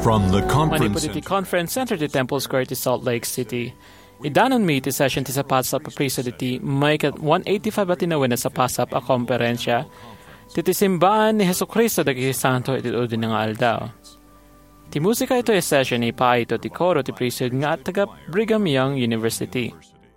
From the Manipuri ti Conference Center ti Temple Square ti Salt Lake City. Idanon mi ti session ti sa pasap a priso ti may 185 at tinawin na sa pasap a komperensya. Titisimbaan ni Heso Kristo dagi santo iti udin nga aldaw. Ti musika ito yung session ni Paito ti Coro ti priso nga at taga Brigham Young University.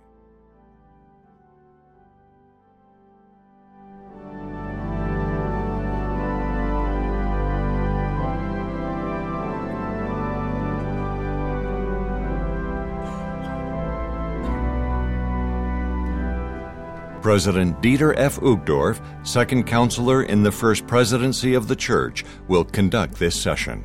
President Dieter F. Uchtdorf, second counselor in the First Presidency of the Church, will conduct this session.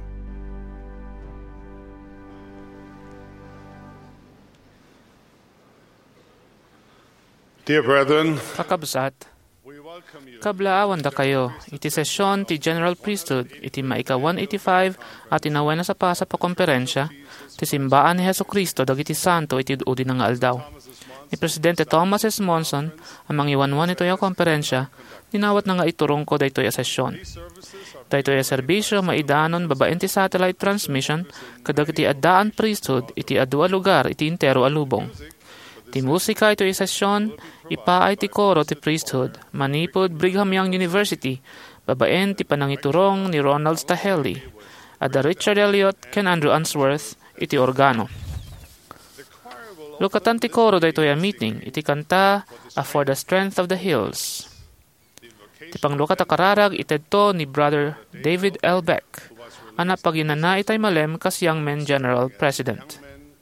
Dear brethren, Kakabsat, kablaawan da kayo, iti sesyon ti General Priesthood, iti maika 185 at inawen na sa pasa pa komperensya, ti simbaan ni Heso Kristo dagiti santo iti udin nga aldaw. Ni Presidente Thomas S. Monson, ang mangiwanwan ito yung komperensya, dinawat na nga iturong ko dahito yung sesyon. Dahito yung serbisyo, maidanon, babaen ti satellite transmission, kadag iti addaan priesthood, iti adwa lugar, iti intero alubong. Ti musika ito yung sesyon, ipaay ti koro ti priesthood, manipod Brigham Young University, babaen ti panangiturong ni Ronald Stahelli, ada Richard Elliot, ken Andrew Answorth, iti organo. Lukatan ti koro dahito yung meeting, iti kanta For the Strength of the Hills. Ti panglukat a kararag itedto ni Brother David L. Beck, anak paginana itay malem kas Young Men General President.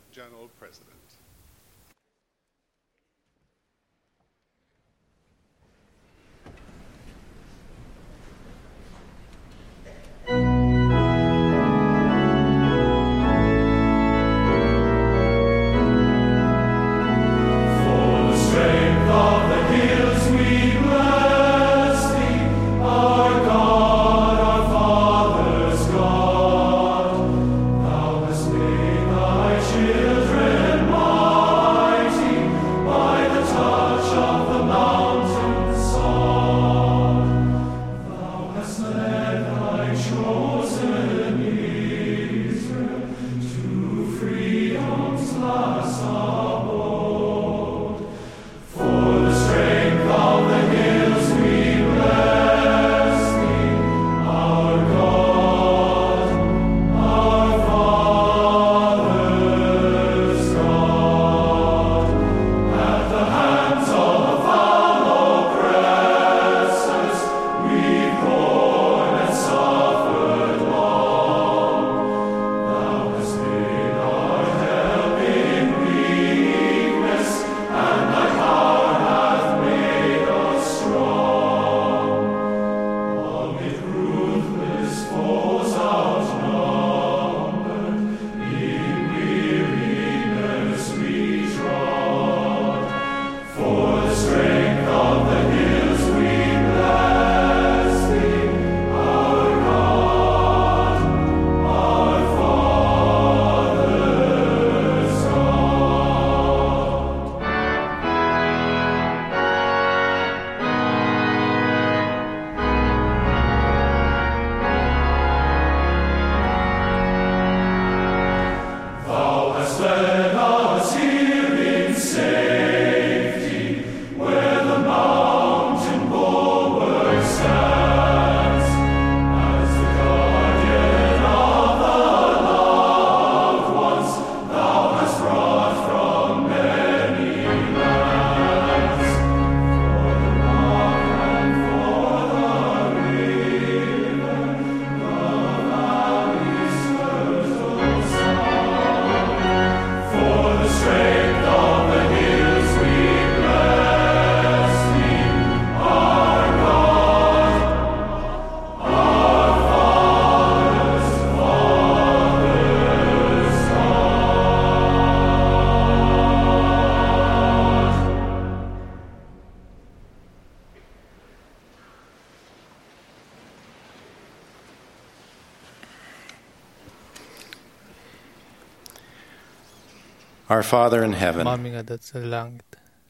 Our Father in heaven, Aming adat sa langit.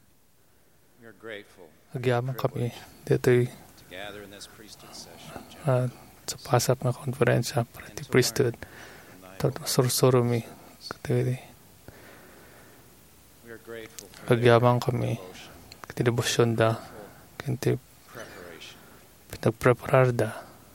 we are grateful Nagyaman kami dito'y to gather in this priesthood session. sa pasap na konferensya para ti priesthood. sursurumi. We are grateful for Pagyamang kami. Kati debosyon da. Kati preparation. pinagpreparar da.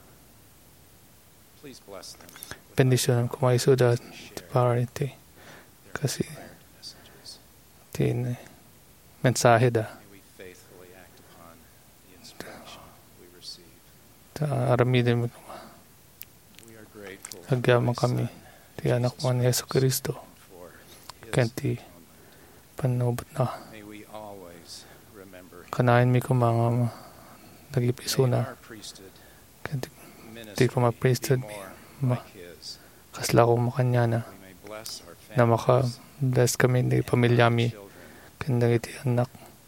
Please bless them. Bendisyon kumaiso da. Para iti. Kasi Messages. tin mensahe da. May we faithfully act upon the inspiration we receive. Aramidin mo. We are grateful for Pagyamang thy kami. Son, Ti anak mo ni Yesu Kristo. for his Kanti atonement. panubot na. May we always remember Kanain mi ko mga nagipiso May na. our priesthood Kanti ministry ko ma-priesthood be more ma- like his. kasla ko makanya na. We may bless our Na families, maka-bless kami ni pamilyami. children. Kanda iti anak.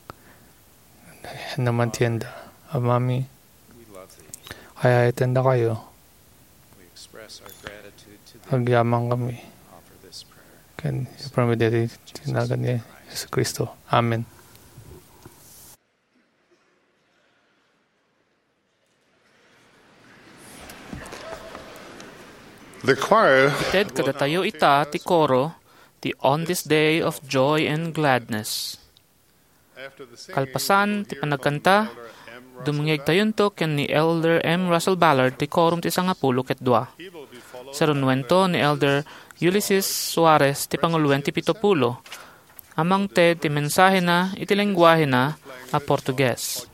Naman tienda. Amami. We love thee. Kaya itenda kayo. We express our gratitude to thee. Pagyamang kami. Offer this prayer. Kan ipramidiri tinagan ni Yesu Kristo. Amen. The choir Ted kadatayo ita ti koro, ti on this day of joy and gladness. Kalpasan ti panagkanta, dumungeg tayon to ken ni Elder M. Russell Ballard ti korum ti 12 ket 2. Sa runwento ni Elder Ulysses Suarez ti panguluwen ti 70. Amang Ted ti mensahe na iti lengguwahe na a Portuges.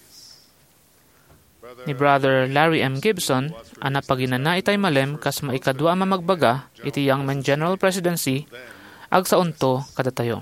Ni Brother Larry M. Gibson, ang napaginana itay malem kas maikadwa mamagbaga iti Young Men General Presidency, ag sa unto kadatayo.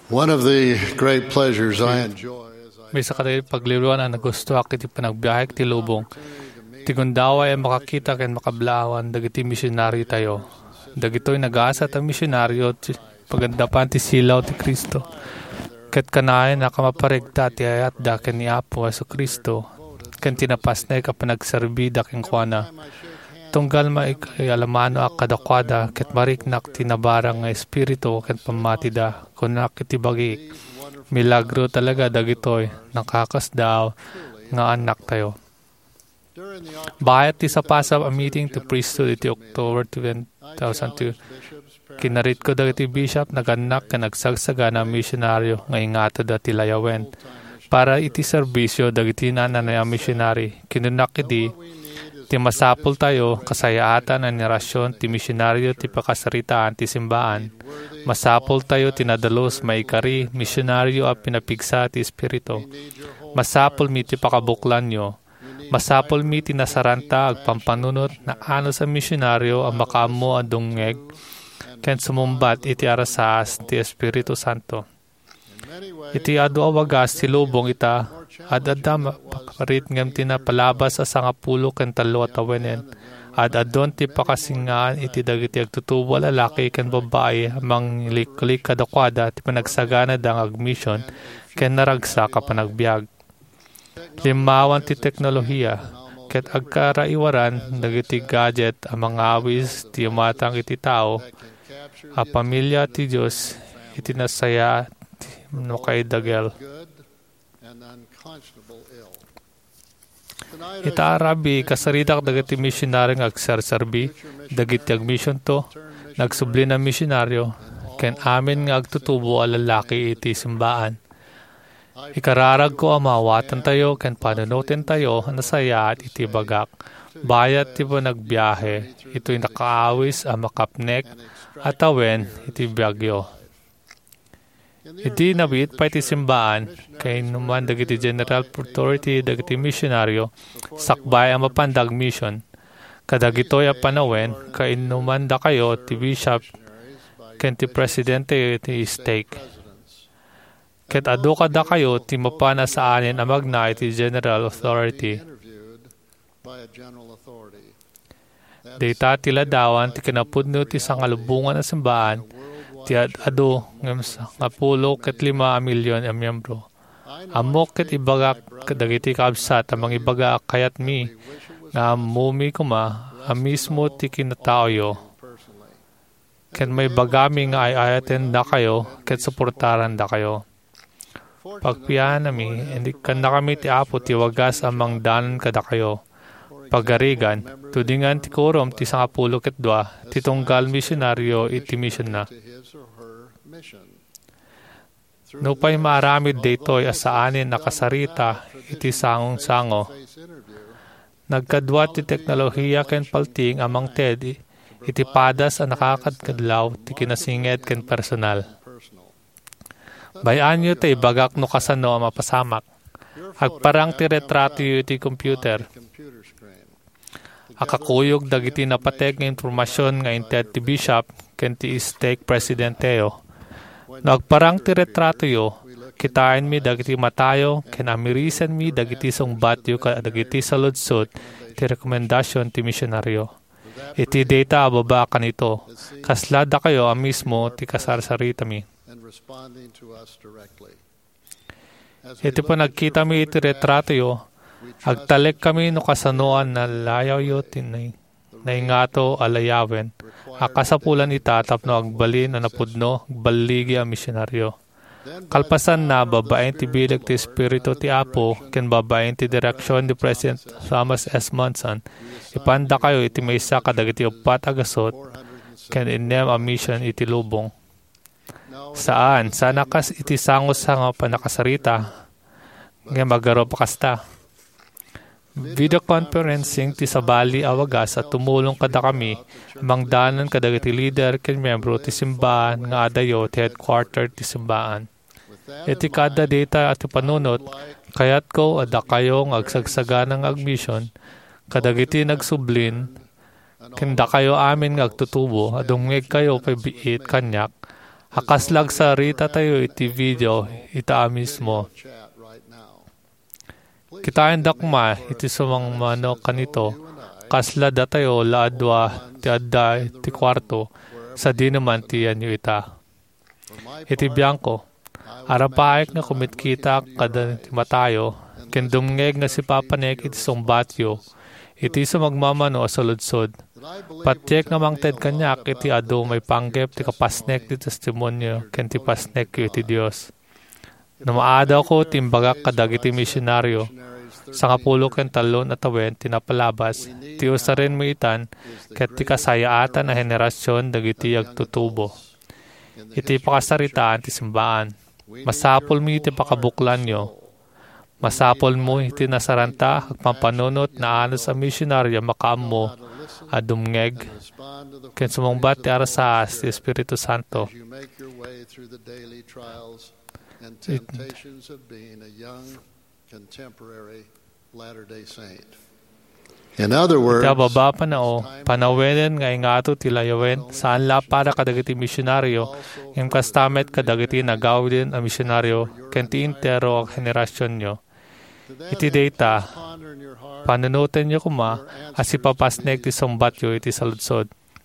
One of the great pleasures I enjoy is May sa katay pagliruan ang nagustuha kiti panagbiyahe ti lubong. Ti kundawa ay makakita ken makablawan dagiti misyonaryo tayo. Dagitoy nag-aasa ta misyonaryo pagandapan ti silaw ti Kristo. Ket kanayon nakamaparegta ti ayat da ken ni Apo Hesu Kristo. Ken tinapas na kapanagserbi da ken kuana. Tunggal maikay alamano ak kadakwada ket mariknak tinabarang nga espiritu ken pamati da kunak iti bagi. Milagro talaga dagitoy nakakasdaw nga anak tayo. Bayat ti sapasap a meeting to priesthood iti October 2002. Kinarit ko dagiti bishop naganak ka nagsagsaga na misyonaryo nga ingato da ti layawen. Para iti serbisyo dagiti nanay a misyonary. Kinunak iti ti masapul tayo kasayaatan ang nirasyon ti misyonaryo ti pakasaritaan ti simbaan. Masapul tayo tinadalos maikari misyonaryo a pinapigsa ti espiritu. Masapul mi ti pakabuklan nyo. Masapul mi ti nasaranta agpampanunot na ano sa misyonaryo ang makaamo ang dungeg ken sumumbat iti arasas ti Espiritu Santo. Iti adu awagas ti lubong ita adadam pakarit ngem tinapalabas sa 10 ken 3 atawenen. Adadon ti pakasingaan iti dagiti agtutubo lalaki ken babae amang liklik kadakwada ti panagsagana dang agmission ken naragsa ka panagbiag. Limawan ti teknolohiya ket agkaraiwaran dagiti gadget ang mga awis ti umatang iti tao a pamilya ti Dios iti nasaya no kay dagel. Ita arabi kasaridak dagiti misyonaryo nga agserserbi dagiti agmission to nagsubli na misyonaryo ken amin nga agtutubo a lalaki iti simbaan. Ikararag ko amawatan tayo ken panunutin tayo nasaya at iti bagak. Bayat ti po nagbiyahe ito'y nakaawis a makapnek at awen iti biyagyo. Iti nabit pa iti simbaan kay numan dagiti general authority dagiti misyonaryo sakbay ang mapandag mission. Kadagitoy a panawen kay numan da kayo ti bishop ken ti presidente ti stake. Ket adu kada kayo ti mapana sa anin ang magna iti general authority. Data tila dawan ti kinapudno ti sangalubungan na simbaan ti adu ngem nga 10 ket 5 milyon a miyembro. Amok ket ibagak kadagiti kabsat amang ibagak kayat mi nga mumi kuma a mismo ti kinataoyo. Ken may bagami nga ayaten da kayo ket suportaran da kayo. Pagpiyan nami, hindi kan na kami ti Apo ti wagas amang danan kada kayo. Pagarigan, tudingan ti korom ti 10 ket 2, ti tunggal misyonaryo iti mission na. No pa'y maaramid daytoy asaanin nakasarita iti sangong-sango. Nagkadwa ti teknolohiya ken palting amang TED, iti padas a nakakadkadlaw ti kinasinged ken personal. Bayaan nyo tayo bagak no kasano ang mapasamak. Agparang ti retrato yu iti computer. Akakuyog dagiti napateg nga informasyon nga inted ti bishop ken ti stake presidenteo. Nagparang ti retrato yu, kitain mi dagiti matayo ken amirisen mi dagiti sungbat yu dagiti saludsod ti rekomendasyon ti misyonaryo. Iti data ababa kanito. Kaslada kayo ang mismo ti kasarsarita mi. Iti po nagkita mi iti retrato yo, agtalek kami no kasanoan na layaw yo tinay, na ingato alayawen, akasapulan itatap no agbalin na napudno, agbaligi ang misyonaryo. Kalpasan na babaeng ti bilag ti Espiritu ti Apo, ken babaeng ti direksyon ni President Thomas S. Monson, ipanda kayo iti maysa kadagiti 4 agasot, ken inem a mission iti lubong. Saan? Sa nakas iti sangos sa nga panakasarita. Nga magaro pakasta. Video conferencing ti sabali awagas at tumulong kada kami amang danan kadagiti leader ken membro ti simbahan nga adayo ti headquarter ti simbahan. Iti kada data at panunot kayat ko ada kayo ng agsagsaganang agmission kadagiti nagsublin kenda kayo amin nga agtutubo adungeg kayo pay biit kanyak Hakaslag sa rita tayo iti video, ita mismo. Kita dakma iti sumang mano kanito, kasla datayo laadwa ti adda ti kwarto, sa di naman ti anyo ita. Iti biyangko, arapaik nga kumitkita kada ti matayo, kendumngeg nga si papanek iti sumbatyo, iti sumagmamano sa ludsod. Patyek nga mangted kanyak iti ado may panggep ti kapasnek ti testimonyo ken ti pasnek iti Dios. Namaadaw ko timbagak kadag iti misyonaryo. Sa kapulo ken talon at awen tinapalabas, ti usarin mo itan ket ti kasayaatan na henerasyon dagiti agtutubo. Iti pakasaritaan ti simbaan. Masapol mo iti pakabuklan nyo. Masapol mo iti nasaranta agpampanunot na ano sa misyonaryo makaam mo adumngeg ken sumungbat ti arasas ti Espiritu Santo. In other words, iti ababa panao, panawenen nga ingato ti layawen, saan la para kadagiti misyonaryo, yung kastamet kadagiti nagawin a misyonaryo, ken ti intero ang henerasyon nyo. Iti data, panunutin nyo kuma, as ipapasnek ti sumbatyo iti saludsod.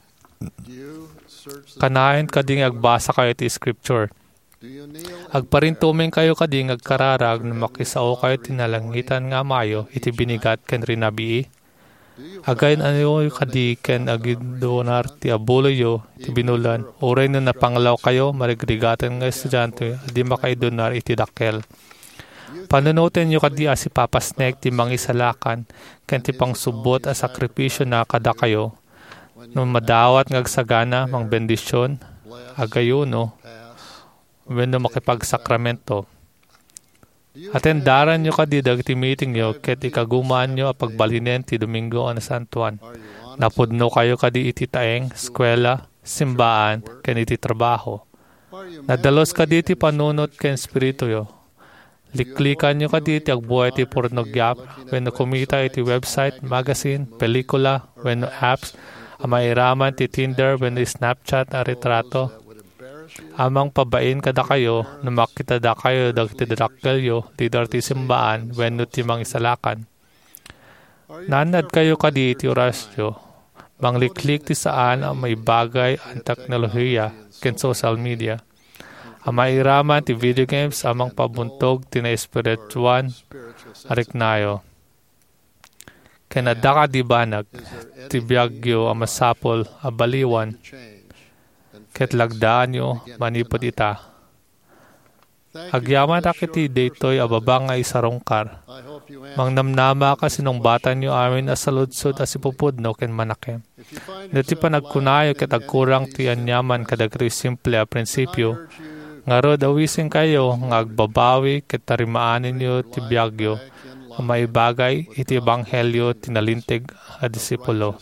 Kanahin kading agbasa kayo iti scripture. Agparintuming kayo kading agkararag na makisao kayo tinalangitan nga mayo iti binigat ken rinabii. Agayon ano kadi ken agidonar ti abuloyo ti binulan. Uray na napanglaw kayo marigrigatan nga estudyante di makaidonar iti dakkel. Panunutin nyo kadi as ipapasnek ti mangisalakan ken ti pangsubot a sakripisyo na kada kayo. No madawat ngagsagana mang bendisyon agayuno wenno makipagsakramento. Atendaran nyo kadi dagiti meeting nyo ket ikagumaan nyo a pagbalinen ti Domingo a Santuan. Napudno kayo kadi iti taeng, eskwela, simbaan, ken iti trabaho. Nadalos kadi iti panunot ken espiritu yo. Liklikan nyo kadi iti agbuhay iti pornogyap wenno kumita iti website, magazine, pelikula, wenno apps, amairaman ti Tinder wenno Snapchat a retrato. Amang pabain kada kayo na makita da kayo dagiti dakkelyo ti darti simbaan wenno ti mangisalakan. Nanad kayo kadi ti orasyo. Mangliklik ti saan ang may bagay ang teknolohiya ken social media. Amairaman ti video games amang pabuntog ti na espirituan ariknayo. Ken adda ka di banag ti biagyo a masapol a baliwan ket lagdaan nyo manipod ita. Agyaman akiti daytoy ababa nga isarongkar. Mangnamnama ka sinungbatan nyo amin as saludsod as ipupudno ken manakem. Dati pa nagkunayo ket agkurang ti anyaman kadagri simple a prinsipyo. Ngaro dawisin kayo nga agbabawi ket tarimaanin nyo ti biagyo. Ang maibagay iti ebanghelyo tinalintig a disipulo.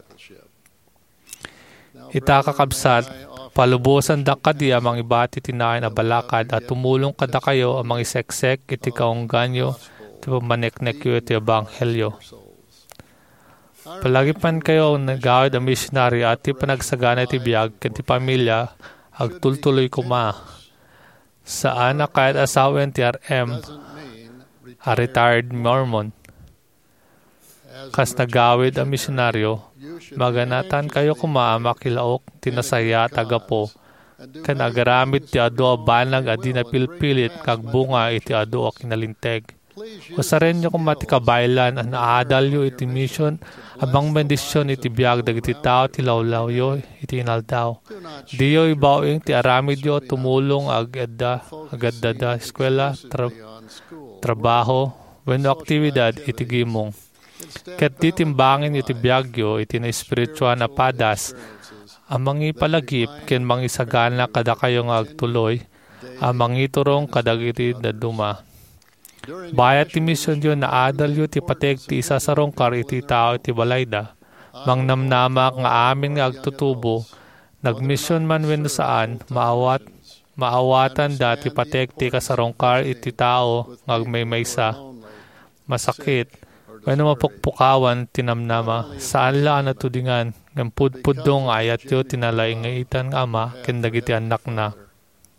Ita kakabsat, palubusan da kadi amang ibati tinain a balakad at tumulong kada kayo amang iseksek iti kaungganyo ti pamaneknek yo iti ebanghelyo. Palagipan kayo ang nagawid a missionary at ti panagsagana iti biag ken ti pamilya agtultuloy kuma. Saan na kahit asawen ti RM a retired Mormon. Kas nagawid a misyonaryo, maganatan kayo kumaama kilaok tinasaya tagapo, kan agaramit ti ado a banag adi na pilpilit kag bunga iti ado a kinalinteg. Usaren nyo kumati kabaylan ang naadalyo iti mission, abang bendisyon iti biag dagiti tao ti lawlaw yo iti inaldaw. Diyo ibawing ti aramid yo tumulong agadda eskwela, trabaho, wenno aktibidad iti gimong. Ket titimbangin iti biagyo iti na espirituan na padas, ang mangipalagip ken mangisagana kada kayo nga agtuloy, ang mangiturong kadagiti daduma. Bayat ti misyon yun na adalyo ti pateg ti isa sa rongkar iti tao iti balayda, mangnamnama nga amin nga agtutubo, nagmisyon man wenno saan, maawatan dati pateg ti kasarongkar iti tao nga agmaymaysa, masakit, wenno mapukpukawan tinamnama, saan la natudingan, ng pudpudong ayat yo tinalaingaitan nga ama, ken dagiti anak na.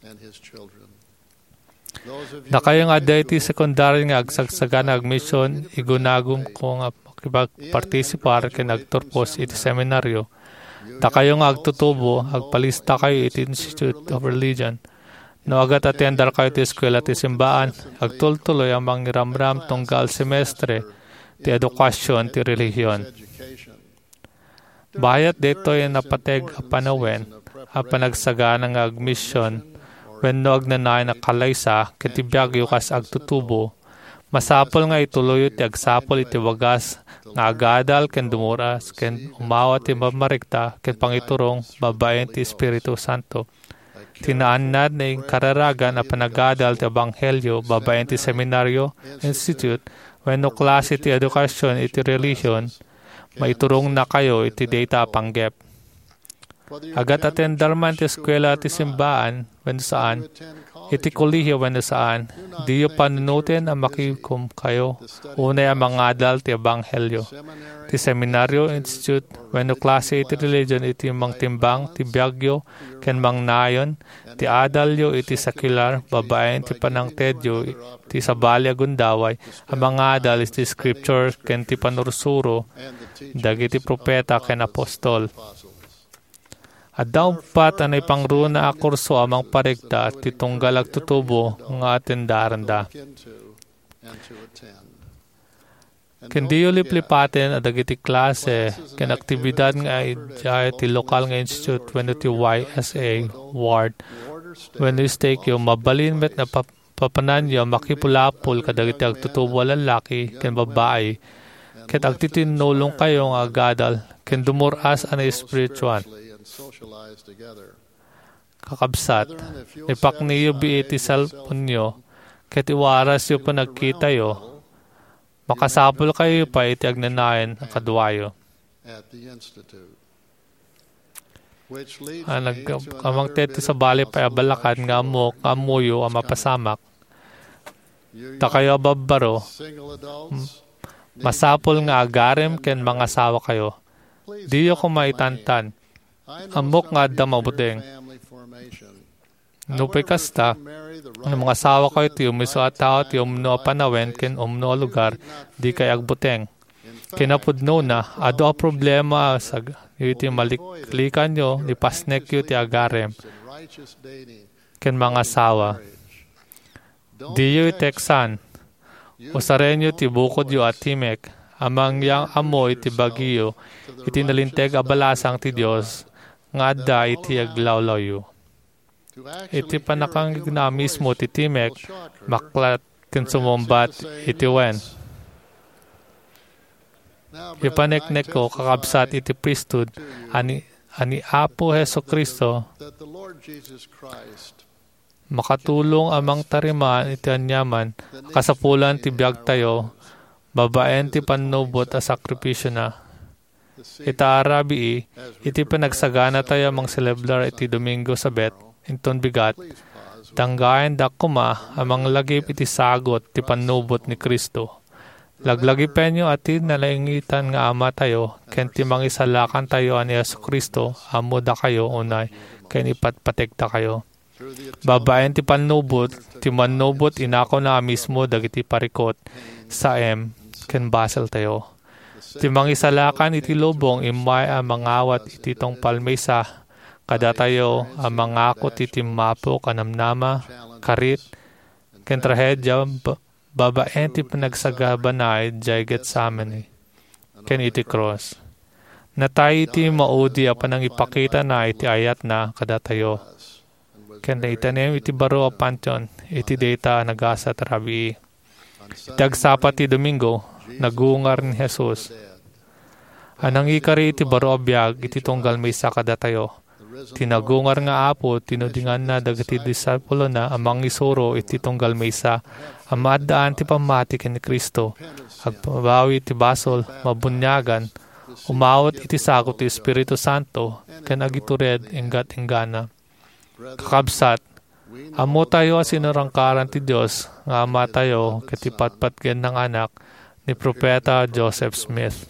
Na kayo nga dati sekundary nga agsagsagan agmission, igunagum ko nga makipagpartisipar ken agturpos iti seminaryo. Da kayo nga agtutubo, agpalista kayo iti Institute of Religion. No agat atendar kayo ti eskwela ti simbaan, agtultuloy ang mangiramram tunggal semestre ti edukasyon ti relihiyon. Bayat detoy napateg a panawen, a panagsaga ng agmission, when no agnanay na kalaysa, kitibiyag yukas agtutubo, masapol nga ituloy ti agsapol iti wagas, nga agadal ken dumuras, ken umawat ti mamarikta, ken pangiturong, babaen ti Espiritu Santo. Tinaanad na yung kararagan na panagadal ti Ebanghelyo, babaen ti Seminaryo, Institute, when no klase ti edukasyon iti relihiyon, maiturong na kayo iti data panggep. Agat atendar man ti eskwela ti simbaan, when saan, iti kolehiyo when saan, diyo panunutin ang makikum kayo, unay ang mga adal ti Ebanghelyo. Ti Seminaryo Institute, when klase iti religion iti mang timbang, ti biyagyo, ken mang nayon, ti adalyo iti secular, babaen ti panangtedyo, ti sabalya gundaway, ang mga adal iti scripture, ken ti panursuro, dagiti propeta ken apostol. At daw pat anay pangruna a kurso amang parigta at titunggal agtutubo nga atendaran da. Kendi yu liplipaten at dagiti klase ken aktibidad nga ay ti lokal nga institute when ti YSA ward when you stake yu mabalin met na papanan yu makipulapul kadagiti agtutubo lalaki ken babae ket agtitinulong kayo nga agadal ken dumuras anay spiritual. Kakabsat, ipakniyo biiti cellphone nyo, ket iwaras yu pa nagkita yo, makasapol kayo pa iti agnanayan ang kadwayo. Amang teti sa bali pa abalakad nga mo, kamuyo ang mapasamak. Ta kayo ababaro, masapol nga agarem ken mga asawa kayo. Diyo ko maitantan. Amok nga da mabudeng. Nupay kasta, ang mga asawa ko iti umiso at tao ti umno panawen ken umno lugar, di kay agbuteng. Kinapudno na, ado a problema sa iti maliklikan nyo, ni pasnek yu ti agarem, ken mga asawa. Di yu iteksan, usaren yu ti bukod yu at timek, amang yang amo iti bagiyo, iti nalinteg abalasang ti Diyos, nga da iti aglawlaw yu. Iti panakang na mismo ti timek, maklat ken sumumbat iti wen. Ipaneknek ko kakabsat iti priesthood, ani Apo Heso Kristo, makatulong amang tariman iti anyaman, kasapulan ti biyag tayo, babaen ti panubot a sakripisyo na. Ita arabi iti panagsagana tayo mang celebrar iti Domingo Sabet, inton bigat, tanggayan da kuma amang lagip iti sagot ti panubot ni Kristo. Laglagipen nyo ati nalaingitan nga ama tayo, ken ti mangisalakan tayo ani Yesu Kristo, amo da kayo unay, ken ipatpatekta kayo. Babaen ti panubot, ti manubot inako na mismo dagiti parikot, sa ken basel tayo. Ti mangisalakan iti lubong imay ang mangawat iti tong palmesa, kada tayo ang mangako iti mapo kanamnama, karit, ken trahedya, babaen ti panagsagabanay, jayget sa amin, ken iti cross. Natay iti maudi a panang ipakita na iti ayat na kada tayo. Ken na itanem iti baro a pantion, iti data nagasa tarabi. Iti agsapat ti Domingo, nagungar ni Jesus. Anang ikari iti baro abiyag, iti tunggal may sakada tayo. Tinagungar nga Apo, tinudingan na dagiti disipulo na amang isuro iti tunggal may sa, amadaan ti pamati ken ni Kristo, agpabawi ti basol, mabunyagan, umawat iti sakot ti Espiritu Santo, ken agitured inggat inggana. Kakabsat, amo tayo asinarangkaran ti Dios, nga ama tayo, katipatpatgen ng anak, ni Propeta Joseph Smith.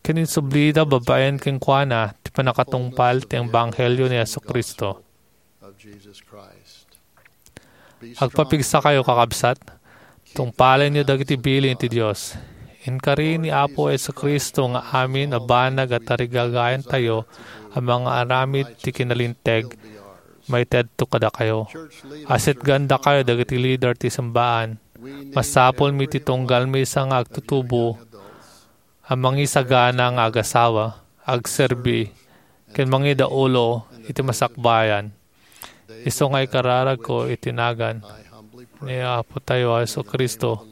Kininsublida babaen ken kuana ti panakatungpal ti Ebanghelyo ni Yesu Kristo. Agpapigsa kayo kakabsat, tungpalin niyo dagiti bilin ti Diyos. Inkari ni Apo Jesu-Kristo nga amin abanag at tarigagayan tayo ang mga aramid ti kinalinteg, may tedto kada kayo. Asit ganda kayo dagiti leader ti sambaan, masapol mi ti tunggal mi isang agtutubo, ang mga isagana nga agasawa, agserbi, ken mga idaulo iti masakbayan. Iso nga'y kararag ko itinagan ni Apo tayo Jesu-Kristo.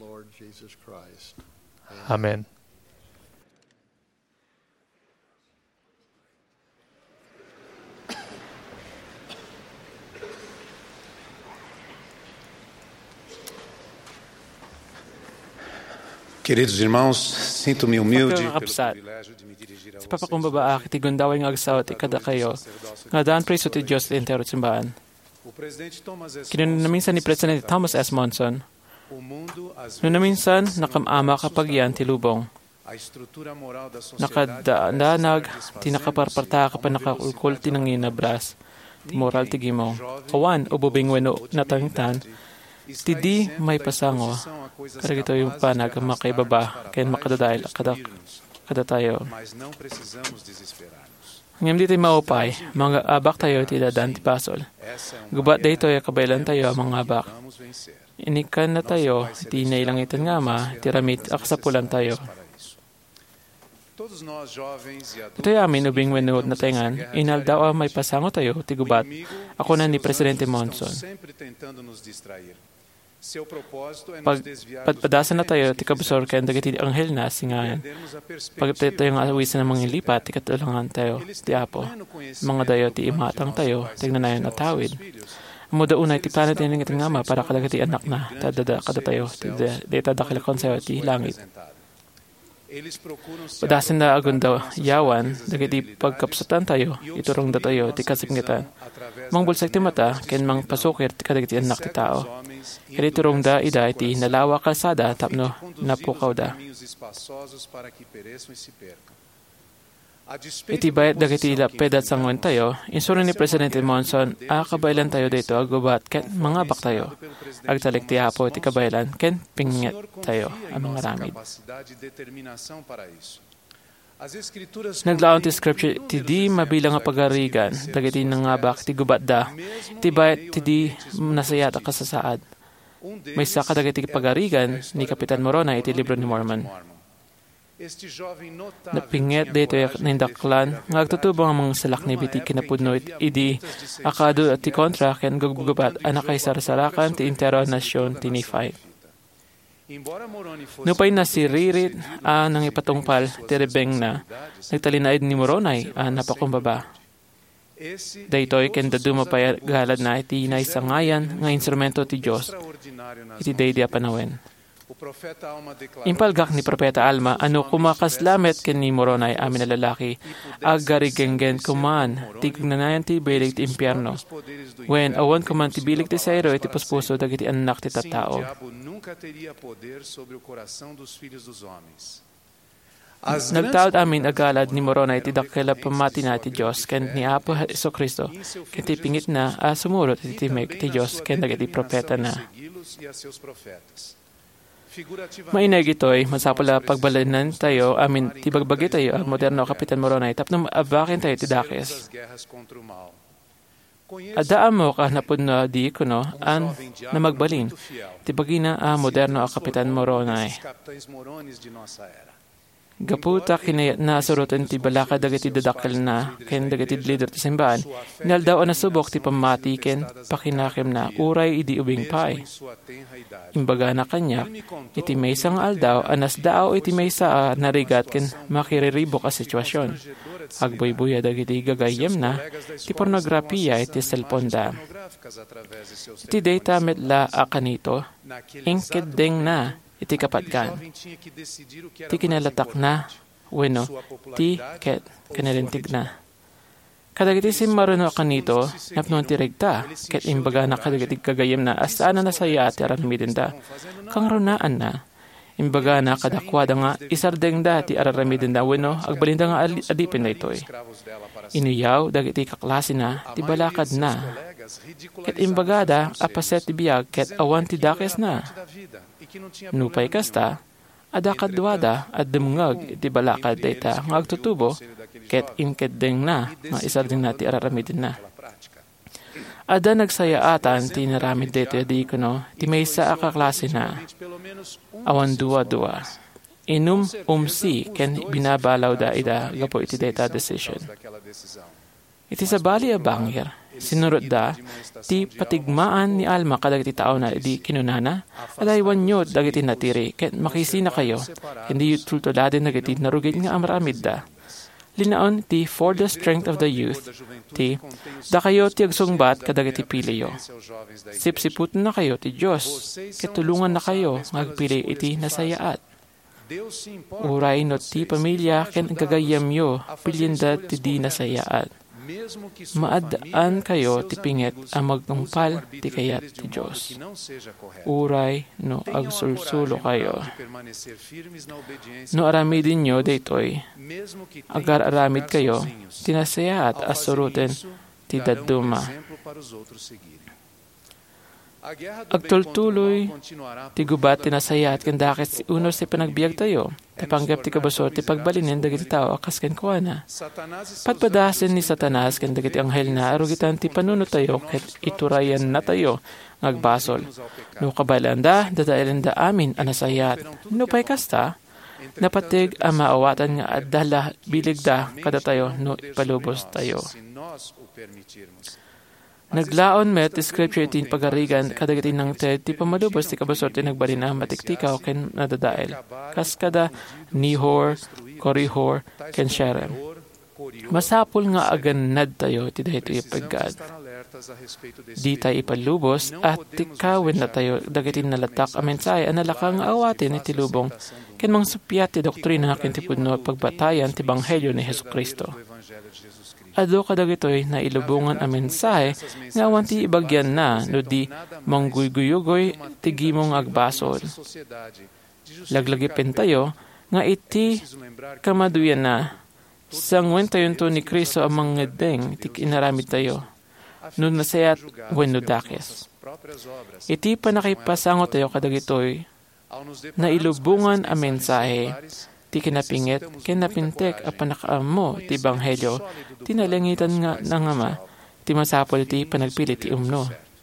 Amen. Queridos irmãos, sinto-me humilde pelo Pagkakapsat. privilégio de me dirigir a Sa papakumbaba, iti gundaway nga agsaw ti kada kayo, nga daan preso ti Diyos ti entero simbahan. O presidente Thomas S. Kinunaminsan ni Presidente Thomas S. Monson, O mundo às nunaminsan vezes nakamama kapag yan ti lubong. a estrutura moral da sociedade Nakadaandanag, ti nakaparparta ka pa nakakulkul ti nanginabras, ti moral ti gimaw. Kawan, o bubing weno natangitan, ti di may pasango, karagito yung panag makaibaba, kaya makadadahil kada tayo. mas não precisamos desesperar-nos. Ngayon dito'y maupay, mga abak tayo ti dadan ti pasol. Essa é Gubat daytoy kabailan tayo mga abak. vamos vencer. Inikan na tayo, ti nailangitan nga ma, ti ramit aksapulan tayo. Para isso. Todos nós jovens e adultos Ito'y amin ubing wenod na tengan, inal daw may pasango tayo, ti gubat. Ako na ni Presidente Monson. sempre tentando nos distrair. Seu propósito é nos Pag desviar dos padpadasan na tayo, ti pensamentos kabusor kaya dagiti anghel na, singayan. perdermos a Pag perspectiva tayo nga awisan ng mga lipat, ti katulangan tayo, ti apo. Mga dayo ti imatang tayo, tignan na yun atawid. Muda unay ti planet yung nga nga para kadagiti anak na, tadada kada tayo, ti data dakilakon sayo ti langit. Eles procuram se Padasin na agun daw, yawan, dagiti pagkapsatan tayo, iturong da tayo, ti kasingitan. Mang bulsak ti mata, ken mang pasukir ti kadagiti anak ti tao. Kaya turong da ida iti nalawa kalsada tapno napukaw da. Iti bayat dagiti lapedat sangon tayo, insuro ni Presidente Monson, kabailan tayo dito agubat ken mga bak tayo. Agtalik ti hapo iti kabailan ken pinget tayo ang mga ramid. Naglaon ti scripture ti di mabilang nga pagarigan dagiti nangabak ti gubat da. Iti bayat ti di nasayat a kasasaad. May sa kadagiti pagarigan ni Kapitan Morona iti libro ni Mormon. Napinget dito yung nindaklan, nga agtutubong ang mga salak ni biti kinapudno idi akado at ti kontra ken gugubat anak kay sarasarakan ti intero nasyon ti Nephi. Nupay na si Ririt nang ipatungpal ti rebeng na nagtalinaid ni Moronay napakumbaba. Daytoy ken daduma pa galad na iti naisangayan nga instrumento ti Dios iti daydi a panawen. Impalgak ni Propeta Alma kumakaslamet ken ni Moronay amin na lalaki agarigenggen kuman tignanayan ti bilig ti impyerno wen awan kuman ti bilig ti sayro iti puspuso dagiti anak ti tattao. Nagtaod amin agalad ni Moronay ti dakela pamati na ti Diyos ken ni Apo Jesu-Kristo ken ti pingit na sumurot ti timig ti Diyos ken dagiti propeta na. Mainag ito'y masapula pagbalanan tayo amin ti bagbagi tayo moderno Kapitan Moronay tapno abakin tayo ti dakes. Adaan mo kahanapod na di kuno na magbalin ti bagina moderno Kapitan Moronay. Gaputa kinayat na surutan ti balaka dagiti dadakkel na ken dagiti leader ti simbahan inaldaw na subok ti pamati ken pakinakem na uray idi ubing pay. Imbaga na kanya iti maysa nga aldaw anas daaw iti maysa narigat ken makiriribok a sitwasyon. Agboy-buya dagiti gagayem na ti pornografiya iti cellphone da. Iti data metla kanito ingkeddeng na iti kapatgan. Ti kinalatak na, weno, ti ket kanalintig na. Kadagiti simmaruno kanito, napnon ti regta, ket imbaga na kadagiti kagayem na, asaan na nasaya at aramidin da. Kang runaan na, imbaga na kadakwada nga, isardeng da ti aramidin da, weno, agbalinda nga adipin na ito'y. Inuyaw, dagiti kaklase na, ti balakad na, ket imbagada apaset ti biag ket awan ti dakes na. Nupay kasta, ada kadwada at dumungag iti balakad dayta nga agtutubo ket inkeddeng na nga isarding na ti araramidin na. Ada nagsayaatan ti naramid dayto di kuno ti maysa a kaklase na awan duwa-duwa. Inum umsi ken binabalaw da ida gapo iti dayta decision. Iti sabali a bangir, sinurot da, ti patigmaan ni Alma kadagiti tao na di kinunana, aday wanyod dagiti natiri, ket makisi na kayo, hindi yu tultuladin dagiti narugit nga amramid da. Linaon ti for the strength of the youth, ti da kayo ti agsungbat kadagiti piliyo. Sipsiput na kayo ti Diyos, ket tulungan na kayo ngagpili iti nasayaat. Uray no ti pamilya ken kagayamyo, pilyenda ti di nasayaat. Maadaan kayo ti pinget ang magtungpal ti kayat ti Diyos. Uray no agsulsulo kayo. No aramidin nyo daytoy, agar aramid kayo, tinasayaat asuruten ti daduma. Agtultuloy, ti gubat tinasayaat ken dakit si unos ti panagbiag tayo, tapanggap ti kabasor ti pagbalinin dagiti tao akas ken kuana. Patpadasen ni Satanas ken dagiti anghel na arugitan ti panuno tayo ket iturayan na tayo ngagbasol. No kabalanda dadailan da amin anasayat. No pay kasta, napatig ang maawatan nga adala bilig da kada tayo no ipalubos tayo. Naglaon met ti scripture iti pagarigan kadagiti ng ted ti pamalubos ti kabasor ti nagbalin ang matiktikaw ken nadadael. Kas kada Nihor, Korihor, ken Sherem. Masapul nga aganad tayo ti daytoy paggaad. Di tayo ipalubos at tikawin na tayo dagiti nalatak a mensahe ang nalakang awatin iti lubong ken mangsupyat ti doktrina ken ti pudno pagbatayan ti banghelyo ni Hesukristo. Ado kadagitoy na ilubungan a mensahe nga awan ti ibagyan na no di mangguyguyugoy ti gimong agbasol. Laglagipin tayo nga iti kamaduyan na sangwen tayon to ni Kristo ang mangedeng ti inaramid tayo no nasayat wenno dakes. Iti panakipasango tayo kadagitoy na ilubungan a mensahe ti kinapinget, kinapintek a panakaamo ti banghelyo, tinalangitan nga ng Ama, ti masapol ti panagpili ti umno.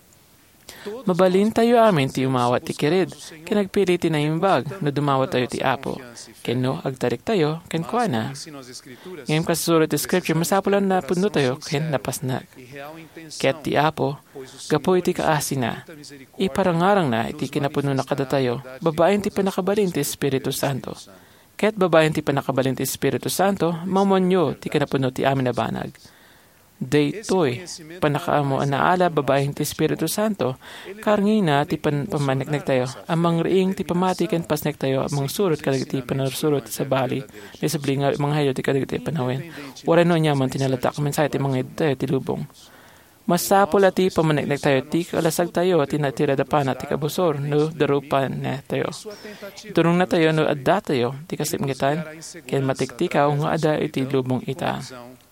Mabalin tayo amin ti umawat ti kirid, kinagpili ti naimbag, no dumawat tayo ti Apo. Ken no, agtarik tayo, ken kuana. Ngayon kasusulat ti scripture, masapulan na puno tayo, ken napasnag. Ket ti Apo, gapo iti kaasina, iparangarang na iti kinapuno na kada tayo, babaen ti panakabalin ti Espiritu Santo. Ket babaen ti panakabalin ti Espiritu Santo, mamonyo ti kanapuno ti amin na banag. Daytoy, panakaamo anaala babaen ti Espiritu Santo, karngina ti pamaneknek tayo, amang riing ti pamati ken pasnek tayo, amang surot kadagiti panarsurot sa bali, ni sablinga mga hayo ti kadagiti panawin. Wala no nyaman tinalatak mensahe ti mga tayo ti lubong. Masapol ati pamaneknek tayo, ti kalasag tayo, tinatira da pa na ti kabusor, no darupan na tayo. Turong na tayo, no adda tayo, ti kasimgitan, ken matiktikaw nga ada iti lubong ita.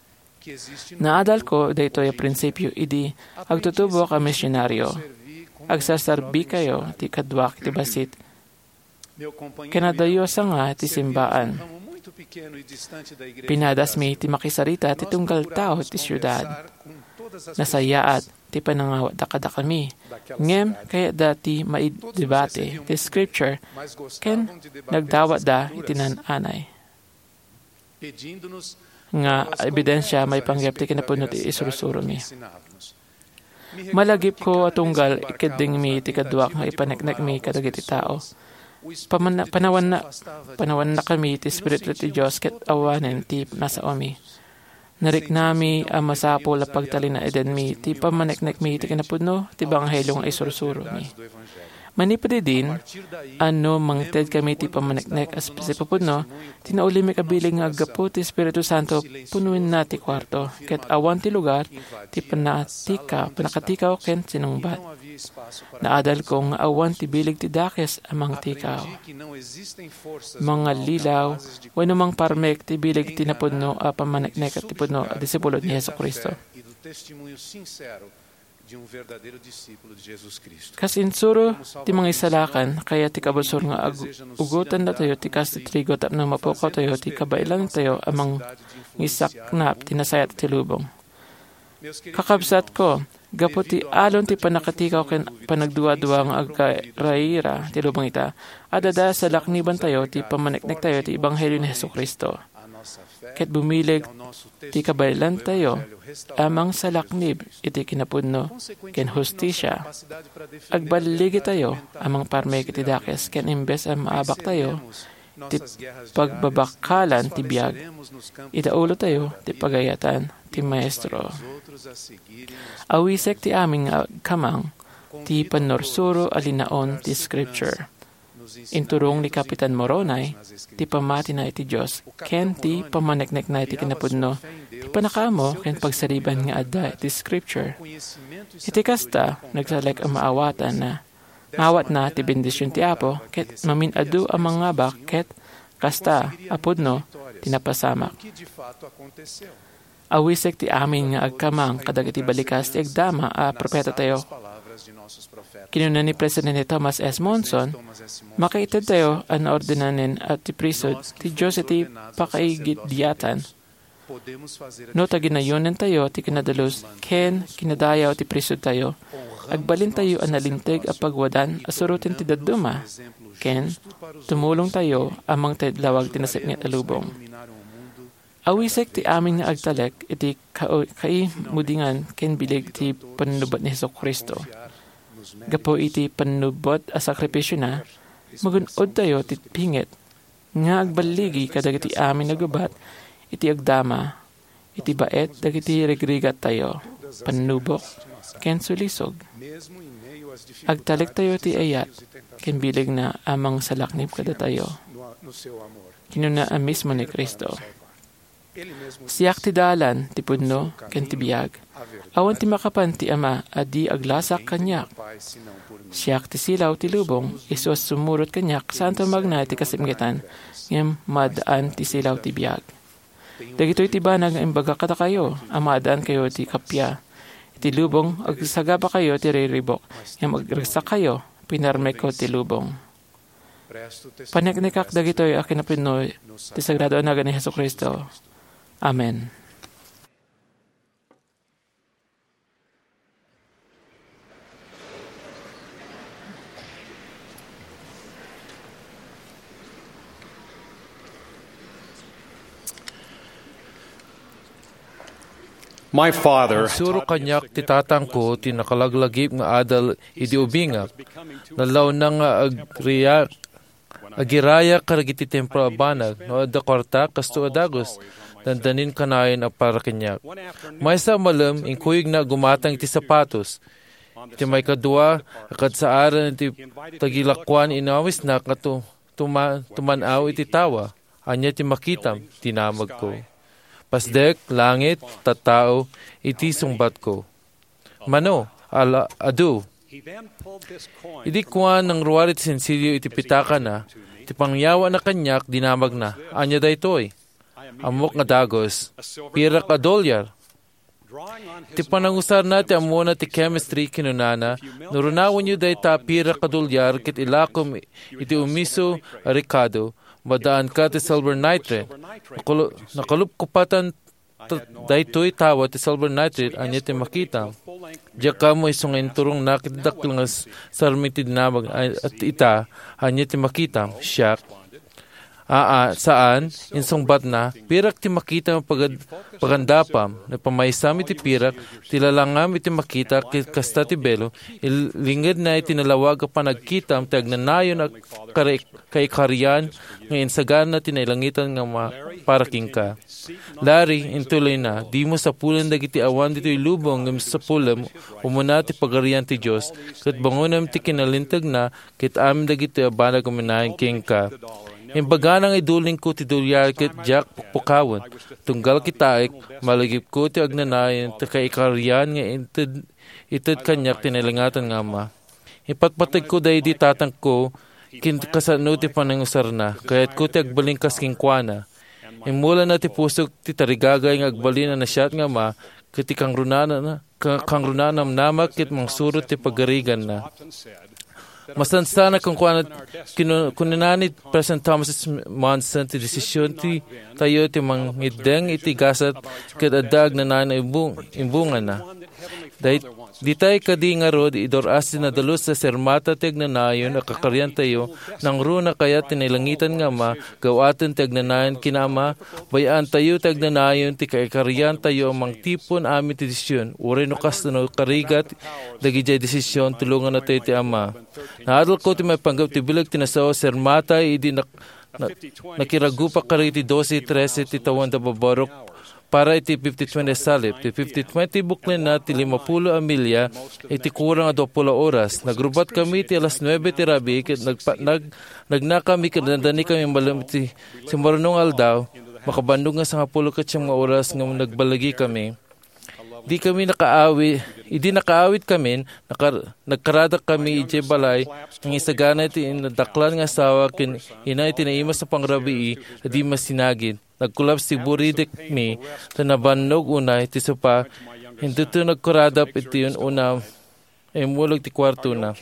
Naadal ko, dayto yung prinsipyo, idi, agtutubo ka misyonaryo, agsasarbi kayo, ti kadwak, ti basit, kanadayo sa nga, ti simbaan. Pinadas mi, ti makisarita, ti tunggal tao, ti syudad. Nasayaat, ti panangawat da kami. Ngem, kaya dati maidibate, ti scripture, ken nagdawat da itinananay. Nga ebidensya may pangyap ti kinapunot isurusuro mi. Malagip ko atunggal ikading mi ti kadwak nga ipaneknek mi kadagiti tao. Panawan na kami ti Espiritu ti Diyos ket awanen ti nasa omi. Narik nami ang masapol a pagtalina eden mi, ti pamaneknek mi, ti kinapudno, ti banghelyo nga isursuro mi. Manipadi din, ano mangted kami ti pamaneknek as si papudno, tinauli mi kabiling nga agapo ti Espiritu Santo, punuin na ti kwarto, ket awan ti lugar, ti panakatikaw ken sinungbat. Naadal kong awan ti bilig ti dakes amang tikaw. Mga lilaw, wano mang parmek ti bilig ti napudno a pamaneknek at ti pudno a disipulot ni Jesu Cristo. Kasinsuro ti mga isalakan, kaya ti kabusor nga ugutan na tayo, ti kas ti trigo tapno mapukaw tayo, ti kabailan tayo, amang isaknap, tinasayat ti lubong. Kakabsat ko, gapo ti alon ti panakatikaw ken panagduwa-duwa nga agkaraira ti lubong ita, adada sa lakniban tayo, ti pamaneknek tayo, ti Ebanghelyo ni Jesucristo. Ket bumilig ti kabailan tayo, amang sa laknib, iti kinapudno, ken hustisya. Agbaligi tayo, amang parme kiti dakes, ken imbes ang maabak tayo, ti pagbabakalan ti biyag. Idaulo tayo, ti pagayatan, ti maestro. Awisek ti aming kamang, ti panorsuro alinaon ti scripture. Inturong ni Kapitan Moronay, ti pamati na iti Diyos, ken ti pamaneknek na iti kinapudno, ti panakamo, ken pagsariban nga adda iti scripture. Iti kasta, nagsalek ang maawatan na, mawat na ti bendisyon ti Apo, ket maminadu ang mga bak, ket kasta, apudno, tinapasamak. Awisek ti amin nga agkamang, kadag iti balikas ti agdama, propeta tayo. Kinuna ni Presidente Thomas S. Monson, makaitad tayo ang ordinanin at ti prisod, ti Diyos iti pakaigidiyatan. No taginayunan tayo, ti kinadalos, ken kinadayaw ti prisod tayo, agbalin tayo ang nalintig a pagwadan, asurutin ti daduma, ken tumulong tayo amang tidlawag tinasipngit alubong. Awisek ti amin nga agtalek, iti kaimudingan ken bilig ti panunubat ni Jesucristo. Gapo iti panubot a sakripisyo na, magunod tayo ti pingit, nga agbaligi kadag iti amin nagubat, iti agdama, iti baet, dag iti regrigat tayo, panubok, ken sulisog. Agtalik tayo ti ayat, ken bilig na amang salaknib kada tayo. Kinuna ang mismo ni Kristo. Siyak ti dalan, ti pudno, ken ti biyag. Awan ti makapan ti ama, adi aglasak kanyak. Siyak ti silaw ti lubong, isos sumurot kanyak, saan to magna ti kasimgitan, ngem madaan ti silaw ti biyag. Dagitoy ti banag nga imbaga kata kayo, amadaan kayo ti kapya. Ti lubong, agsagaba kayo ti riribok, ngem agresak kayo, pinarme ko ti lubong. Paneknikak dagitoy akin na Pinoy, ti sagrado anaga ni Jesucristo. Amen. My father, Suro kanyak ti tatang ko, ti nakalaglagip nga adal idi ubingak, nalaw na nga agiraya karagiti templo abanag, no adda kwarta kasto adagos, dandanin kanayon a para kanyak. May sa malam, inkuyig na gumatang iti sapatos, iti may kadua, akad sa aran iti tagilakwan inawis na kato tumanaw iti tawa, anya ti makitam, tinamag ko. Pasdek, langit, tatao, iti sungbat ko. Mano, adu. Idi kuwan ng ruwarit sensilyo iti pitaka na, iti pangyawa na kanyak, dinamag na, anya da ito'y. Amok nga dagos, pirak a dolyar. Iti panangusar na ti amuna ti chemistry kinunana, nurunawan nyo da ita pirak a dolyar, kit ilakom iti umiso a Ricardo, madaan ka ti silver nitrate. Nakalupkupatan daytoy tawa ti silver nitrate anya ti makita. Diya ka mo isong inturong nakitidakil nga sarmitid namag at ita anya ti makita. Siyak. Saan? Insungbat na, pirak ti makita pagandapam, na pamaysam iti pirak, tilalangam iti makita, kasta ti belo, ilingid na iti nalawag a panagkitam, ti agnanayon a kaikarian, ngayon sagan na tinailangitan nga paraking ka. Lari, intuloy na, di mo sa pulan dagiti awan dito'y lubong, ngam sa pulam, umuna ti pagarian ti Diyos, kat bangunam ti kinalintag na, kit amin dagiti abanag uminahin king ka. Imbaga nang iduling ko ti dolyar kit Jack pukpukawan. Tunggal kitaik, malagip ko ti agnanayan ti kaikarian nga itid kanyak tinalingatan nga ma. Ipatpatag ko dahi di tatang ko, kasano ti panangusar na, kaya't ko ti agbalingkas kingkwana. Imula na ti pusok ti tarigagay nga agbalin na nasyat nga ma, kiti kangrunanam namak kit mangsurot ti pagarigan na. Masansana kung kunananit President Thomas Monson ti desisyon ti tayo ti mangideng iti gasat ket adag na nana imbungan na. Di tayo kadi nga rod idoras na dalos sa sermata teg na nayon akakarian tayo nang runa kaya tinilangitan nga ma gawaten teg na nayon kinama bayaan tayo teg na nayon ti kaikarian tayo mang tipon amin ti desisyon uri no kastuno karigat dagi jay desisyon tulungan na tayo ti ama. Naadal ko ti may panggap ti bilag tinasaw sermata idi nakiragupa kariti 12-13 ti tawan da babarok para iti 50-20 salip. Ti 50-20 buklin na ti 50 amilya, iti kurang 20 oras. Nagrubat kami ti alas 9 ti rabi, nagnakami, kanandani kami malam ti marunong aldaw, makabandong nga sa 10 katsiyang oras nga nagbalagi kami. Di nakaawit kami, nagkaradak kami iti balay, ang isagana iti nadaklan nga asawa, ina iti naimas sa pangrabi, di masinagin. Nagkulap si buridik mi, tanabanog una, iti sopa, hindi ito nagkuradap, iti yun una, mulog ti kwarto na.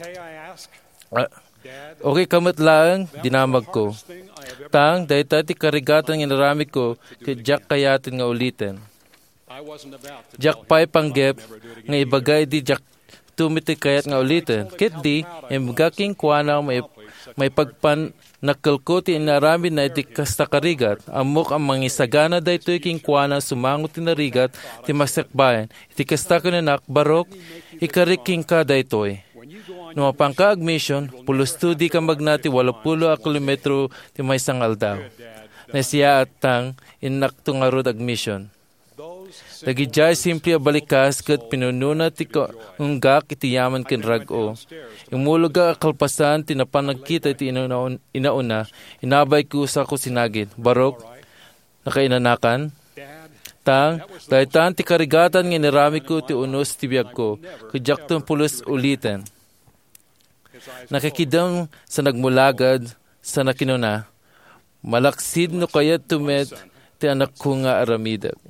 Okay, kamat lang, dinamag ko. Tang, dahil ti karigatan nga naramik ko, kay Jack kayatin nga ulitin. Jack pa'y panggep, nga ibagay di Jack tumiti kayat nga ulitin. Kit di, imgaking kuwana may pagpan, nakalko ti inarami na iti kasta karigat. Amok ang mangisagana da ito iking kuwana sumangot ti narigat ti masakbayan. Iti kasta kananak barok ikariking ka da ito'y. Numapang ka admission, pulustudi ka magnati 80 kilometro ti may sangal daw. Nasya at tang inakto nga road admission. Dagijay simple balikas kat pinununa ti unggak iti yaman ken rag-o. Imulog ka kalpasan tinapanagkita iti inauna, inabay ko sa ko sinagin. Barok, nakainanakan. Tang, dahitan ti karigatan nga nirami ko ti unos ti biyag ko, kajak tong pulos ulitin. Nakikidam sa nagmulagad sa nakinuna, malaksid no kaya tumet ti anak ko nga aramidag.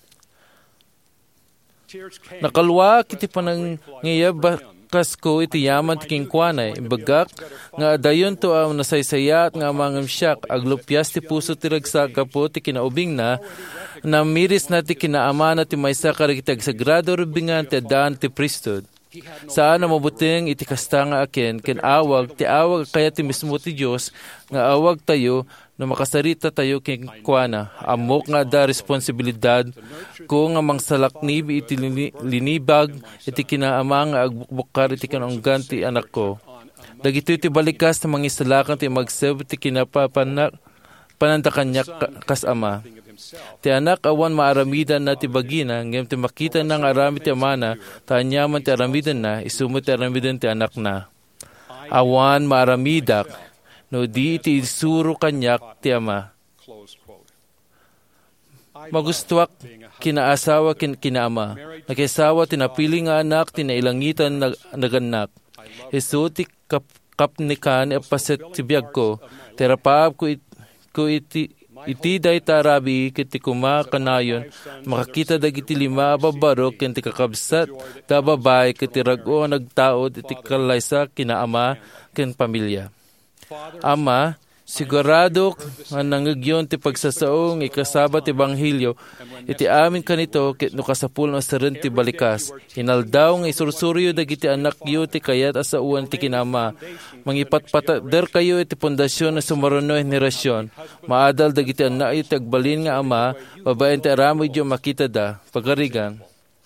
Nakalwa kiti panang ngayon bakas ko iti yaman ti kingkwanay. Imbagak nga dayon to ang nasaysayat nga amangam siyak. Aglupyas ti puso ti ragsaga po ti kinaubing na miris na ti kinaama na ti maysa karigitag sagrado rubingan ti daan ti priesthood. Saan na mabuting iti kasta nga akin ken awag ti awag kaya ti mismo ti Diyos nga awag tayo na makasarita tayo king kuana. Amok nga da responsibilidad ko nga mangsalaknib iti linibag iti kinaama nga agbukar iti kanunggan ti anak ko. Dagito iti balikas na mangisalakan ti magseb ti panandakanyak kas ama. Ti anak awan maaramidan na ti bagina, ngem ti makita ng arami ti amana, tanyaman ti aramidan na, isumo ti aramidan ti anak na. Awan maaramidak, no di iti isuro kanyak ti ama. Magustuak kinaasawa kinaama, nakisawa tinapili nga anak, tinailangitan naganak. Isu ti kapnikan epaset ti biyag ko, terapab ko iti day tarabi kiti kumakanayon, makakita dagiti 5 babarok kiti kakabsat, dababay kiti rago nagtaod iti kalaysa kinaama ken pamilya. Ama, sigurado nga nangagyon ti pagsasaong ikasabat Ebanghelyo, iti amin kanito ket no kasapul no saren ti balikas. Inaldaw nga isursuryo dagiti anak yo ti kayat asauan ti kinama. Mangipatpatader kayo iti pundasyon na sumaruno henerasyon. Maadal dagiti anak yo ti agbalin nga ama, babaen ti aramoy yo makita da, pagarigan.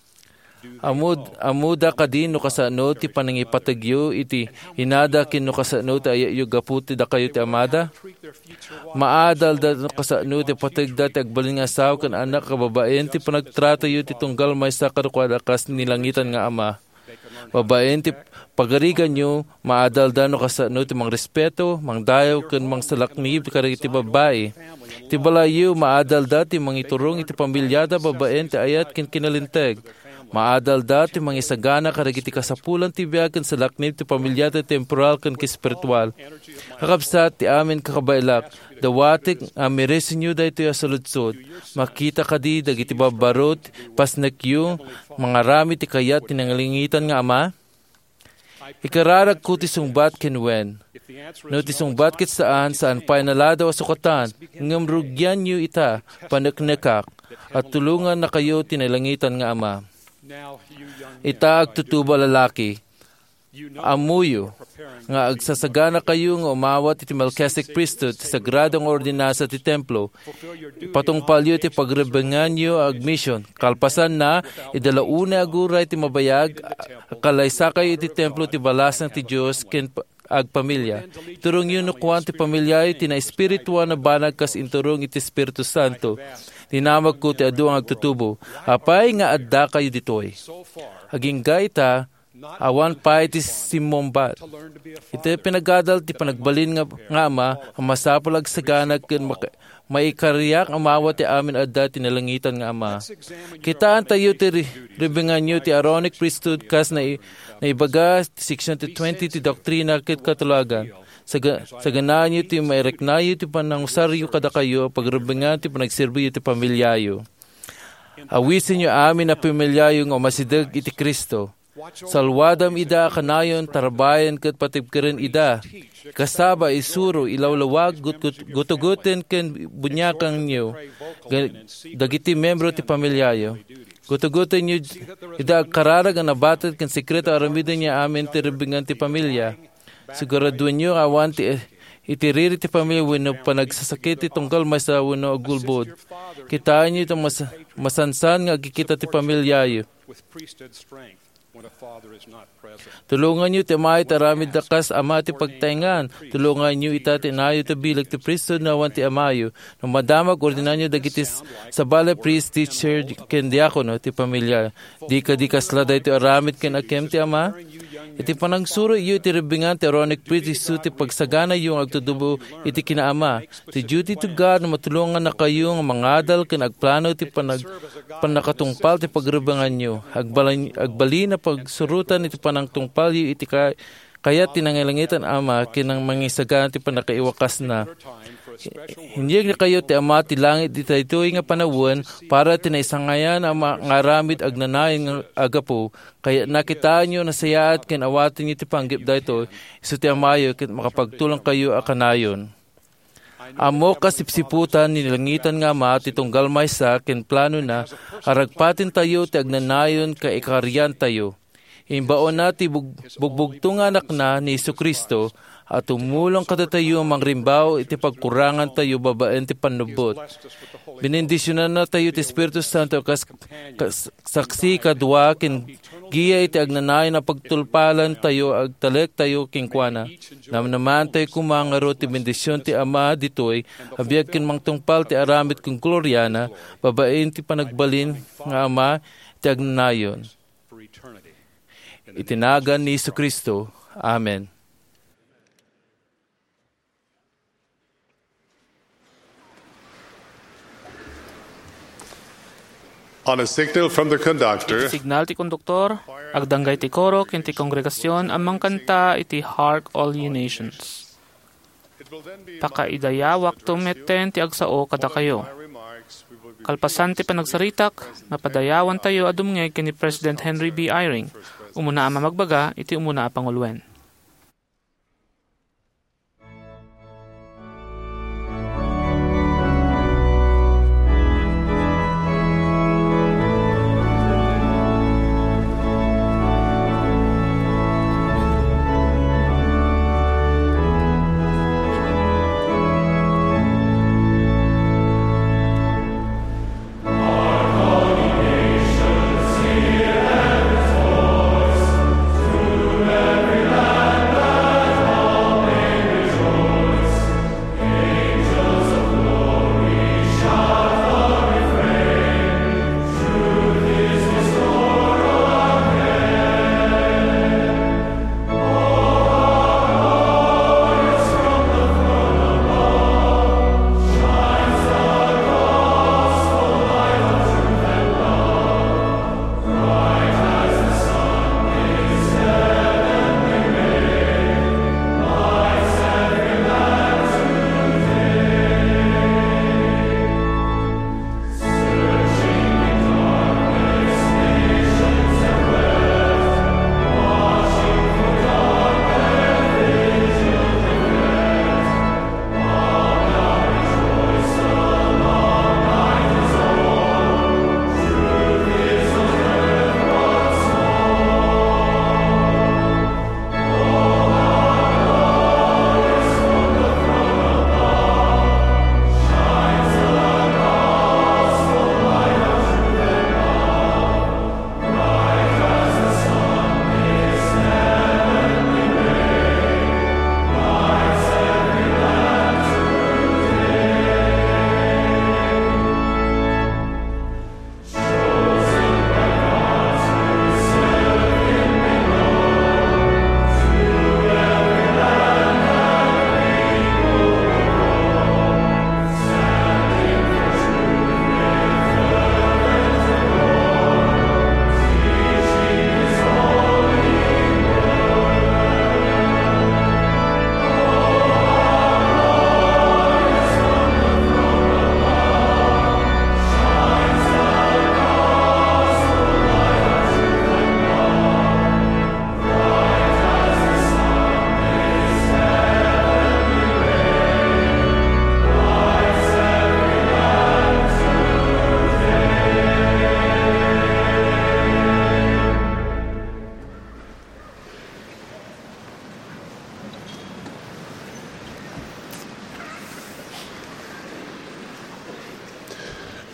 Amuda kadin no kasano ti panangipatagyo iti hinada kin no kasano ti ayayo gaputi da kayo ti amada. Maadal da no kasano ti patagda ti agbalin nga asaw kan anak kababaen ti panagtrato yo ti tunggal may sakarukada kas nilangitan nga ama. Babaen ti pagarigan nyo, maadal da no kasano ti mang respeto, mang dayaw kan mang salaknib karag iti babae. Ti balayo maadal da ti mang iturong iti pamilyada babaen ti ayat kin kinalinteg. Maadal dati mga isagana karagiti kasapulan ti biyagan sa laknib ti pamilya ti temporal kan ki spiritual. Kakabsat ti amin kakabailak, dawatik amiresin nyo da ito yung saludsod. Makita ka di, dagiti babarot, pasnakyo, mga rami ti kayat tinangalingitan nga ama. Ikararag ko ti sungbat kinwen. No ti sungbat kit saan painalada o sukatan, ngamrugyan nyo ita, panaknekak, at tulungan na kayo tinalangitan nga ama. Ita agtutuba lalaki, amuyo, nga agsasagana kayo nga umawat iti Melchizedek priesthood ti sagradong ordinasa ti templo. Patungpalyo ti pagrebengan nyo agmission. Kalpasan na, idalauna aguray ti mabayag, kalaysa kayo iti templo ti balasang ti Diyos ken agpamilya. Turong yun nukuan ti pamilya iti na espirituwa na banag kas inturong iti Espiritu Santo. Tinamag ko ti adu ang agtutubo. Apay nga adda kayo ditoy. Aging gaita, awan pa iti simombat. Ito pinagadal ti panagbalin nga ama, ang masapulag saganag ken maikariyak amawa ti amin adda tinalangitan nga ama. Kitaan tayo ti ribingan nyo ti Aaronic priesthood kas na ibaga section 20 ti doktrina ket katulagan. Saganaan nyo ti maireknayo ti panangusaryo kada kayo, pagribingan ti panagsirbiyo ti pamilyayo. Awisin nyo amin na pamilyayo nga masidag iti Kristo. Salwadam ida kanayon tarabayan ket patibkeren ida. Kasaba isuro ilawlawag gutugutin ken bunyakang nyo. Dagiti membro ti pamilyayo. Gutugutin nyo ida kararag ang nabatid ken sekreto aramidin niya amin ti ribingan ti pamilya. Siguraduan nyo awan ti itiriri ti pamilya wenno panagsasakit ti tunggal may sa wenno agulbod. Kitaan nyo itong masansan nga agkikita ti pamilyayo. Tulungan nyo ti amay taramid dakas ama ti pagtaingan. Tulungan nyo ita ti nayo ti bilag ti priesthood na awan ti amayo. Nang madamag, ordinan nyo dagitis sa bala priest, teacher, ken diakono ti pamilya. Di kasla da iti aramid ken akem ti ama. Iti panangsuro iyo iti ribingan ti Aaronic priest ti pagsagana yung agtudubo iti kinaama. Ti duty to God na matulungan na kayo nga mangadal ken agplano ti panakatungpal ti pagribingan nyo. Agbali na pagsurutan iti panangtungpal yu iti kayat tinangilangitan ama kinang mangisagana ti panakaiwakas na. Hindi na kayo ti ama ti langit iti ito'y nga panawon para tinaisangayan ang ngaramid agnanayin ng agapo. Kaya nakitaan nyo nasayaat ken awatin nyo ti panggip da ito. Iso ti amayo ket makapagtulang kayo akanayon. Amo kasipsiputan nilangitan nga ama ti tunggal maysa ken plano na aragpatin tayo ti agnanayon ka ikarian tayo. Imbaon na ti bugbugtong anak na ni Jesucristo at tumulong katatayo mangrimbaw iti pagkurangan tayo babaen ti panubot. Binendisyonan na tayo ti Espiritu Santo kas saksi kadwa ken giya iti agnanay na pagtulpalan tayo agtalek tayo kingkwana. Naman tayo kumangaro ti bendisyon ti ama ditoy abiyag ken mangtungpal ti aramid kung gloryana babaen ti panagbalin nga ama ti agnanayon. Itinagan ni Jesucristo. Amen. On a signal from the conductor, Signal ti konduktor, agdanggay ti koro ken ti kongregasyon amang kanta iti Hark All Ye Nations. Pakaidayawak tumeten ti agsao kada kayo. Kalpasan ti panagsaritak, napadayawan tayo adumngeg ken ni President Henry B. Eyring. Umuna ama magbaga, iti umuna pangulwen. Every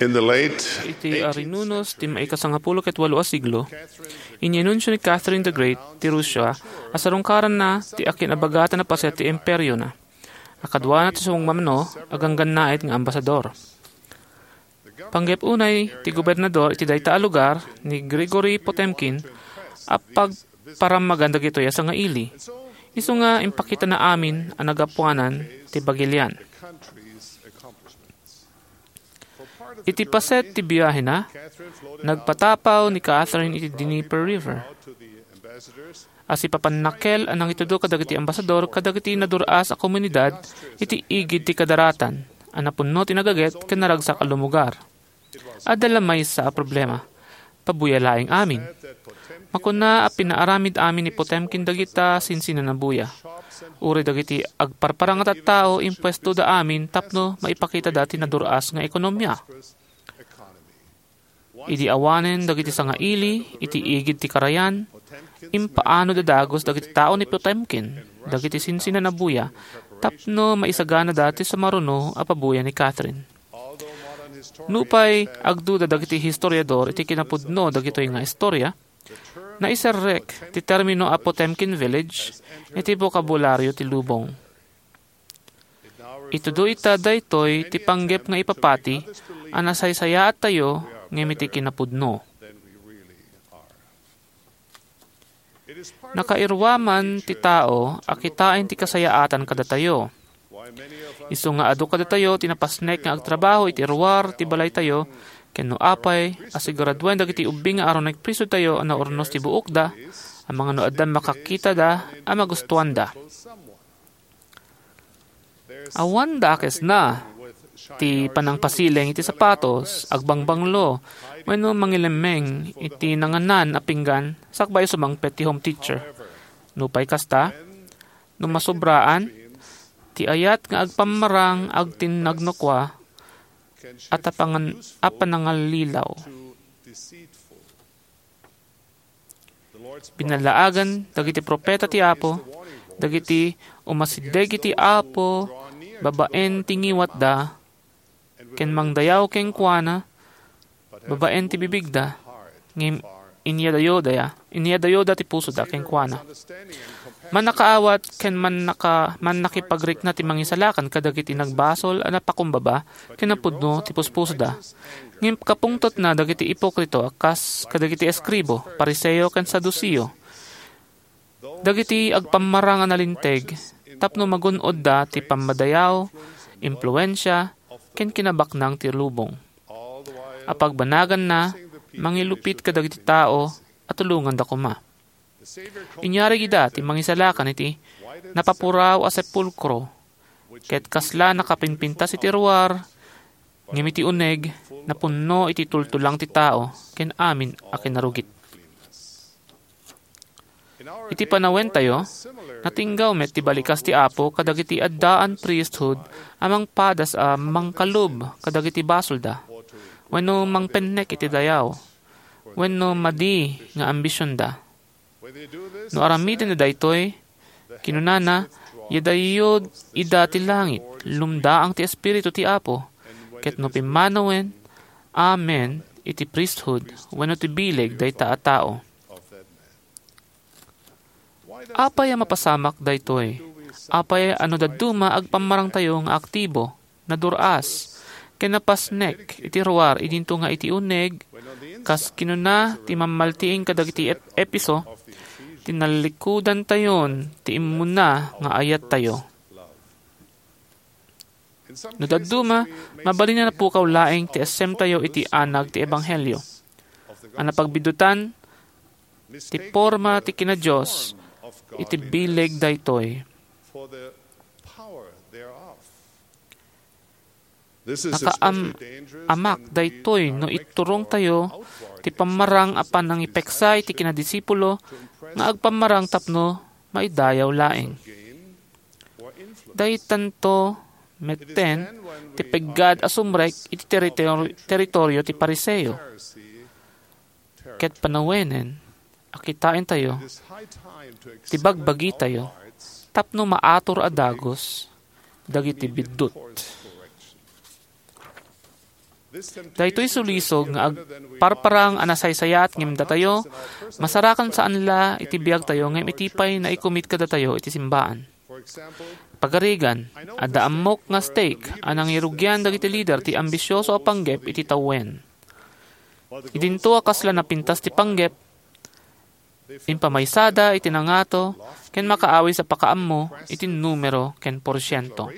In the late iti arinunos ti maikasangapulok at walo a siglo, inyanunsyo ni Catherine the Great ti Russia asarungkaran na ti akin abagatan na paset ti imperyo na. Akadwa na ti sumong mamno aganggan nait nga ambasador. Panggep unay ti gobernador iti dayta a lugar ni Grigory Potemkin apag paramagan dagitoy asa nga ili. Isu nga impakita na amin ang nagapuanan ti Bagilian. Iti paset ti biyahe na, nagpatapaw ni Catherine iti Dnieper River. As ipapanakel anang itudo kadagiti ambasador kadagiti naduras a komunidad iti igid ti kadaratan, anapunno ti nagaget ken naragsak a lumugar. Adala may sa problema, pabuyalaing amin. Makuna a pinaaramid amin ni Potemkin dagita sinsina na buya. Uri dagiti agparparang at tao impuesto da amin tapno maipakita dati na duras nga ekonomiya. Idi awanen dagiti sanga ili, iti igid ti karayan, impaano dadagos dagiti tao ni Potemkin, dagiti sinsina na buya, tapno maisagana dati sa maruno a pabuya ni Catherine. Nupay agduda dagiti historiador iti kinapudno dagitoy nga istorya, na isarrek ti termino a Potemkin village iti bokabularyo ti lubong. Itudo ita daytoy ti panggep nga ipapati anasaysaya at tayo ngem iti kinapudno. Nakairwaman ti tao akitain ti kasayaatan kadatayo. Isu nga adu kadatayo tinapasnek nga agtrabaho iti irwar ti balay tayo ken no apay asiguraduan dagiti ubing nga aron nagpriso tayo ana ornos ti buok da ang mga no addam makakita da a magustuhan da. Awan da akes na ti panangpasileng iti sapatos agbangbanglo wenno mangilemeng iti nanganan a pinggan sakbay sumangpet ti home teacher. Nupay kasta no masobraan ti ayat nga agpamarang agtinagnokwa at apanangalilaw. Binalaagan dagiti propeta ti Apo, dagiti umasideg iti Apo, babaen tingiwat da, ken mangdayaw ken kuana, babaen ti bibigda, ngem inyadayo da ti puso da ken kuana. Man nakaawat ken man nakipagrik na ti mangisalakan kadagiti nagbasol a napakumbaba ken napudno ti puspuso da. Ngem kapungtot na dagiti ipokrito akas kadagiti eskribo, pariseo ken sadusiyo. Dagiti agpamarang nalinteg tapno magunod da ti pamadayaw, impluwensya ken kinabaknang ti lubong. Apagbanagan na mangilupit kadagiti tao at tulungan da kuma. Inyari gida ti mangisalakan iti napapuraw a sepulkro ket kasla nakapinpintas iti ruwar ngem iti uneg napunno iti tultulang ti tao ken amin a kinarugit. Iti panawen tayo natinggaw met ti balikas ti Apo kadagiti addaan priesthood amang padas a mangkalub kadagiti basolda wenno mangpennek iti dayaw wenno madi nga ambisyon da. No aramiden na daytoy, kinunana, yadayod ida ti langit, lumdaang ti espiritu ti Apo, ket no pimanawen, amen, iti priesthood, wenno ti bileg dayta a tao. Apay a mapasamak daytoy, apay ano daduma agpamarang tayo nga aktibo, na duras, ken napasnek, iti ruwar, idinto nga iti uneg, kas kinuna ti mamaltiing kadagiti episo, tinalikudan tayon, ti imuna nga ayat tayo. No daduma, mabalin na pukaw laeng ti asem tayo iti anag ti ebanghelyo. Ang napagbidutan, ti forma ti kinadiyos, iti bileg daytoy. Nakaamak daytoy no iturong tayo, ti pamarang apan ng ipeksa iti kinadisipulo, nga agpamarang tapno maidayaw laeng. Daytanto metten ti peggad asumrek iti teritoryo ti pariseo. Ket panawenen akitain tayo ti bagbagi tayo tapno maator a dagos dagiti biddut. Daytoy sulisog nga parparang anasaysayat ngem datayo, masarakan saan la iti biag tayo ngem itipay na ikumit kada tayo iti simbaan. Pagarigan, adda ammok nga stake anang irugyan dagiti leader ti ambisyoso a panggep iti tawen. Idinto akasla na pintas ti panggep, impamaysada iti nangato, ken makaaway sa pakaammo iti numero ken porsyento.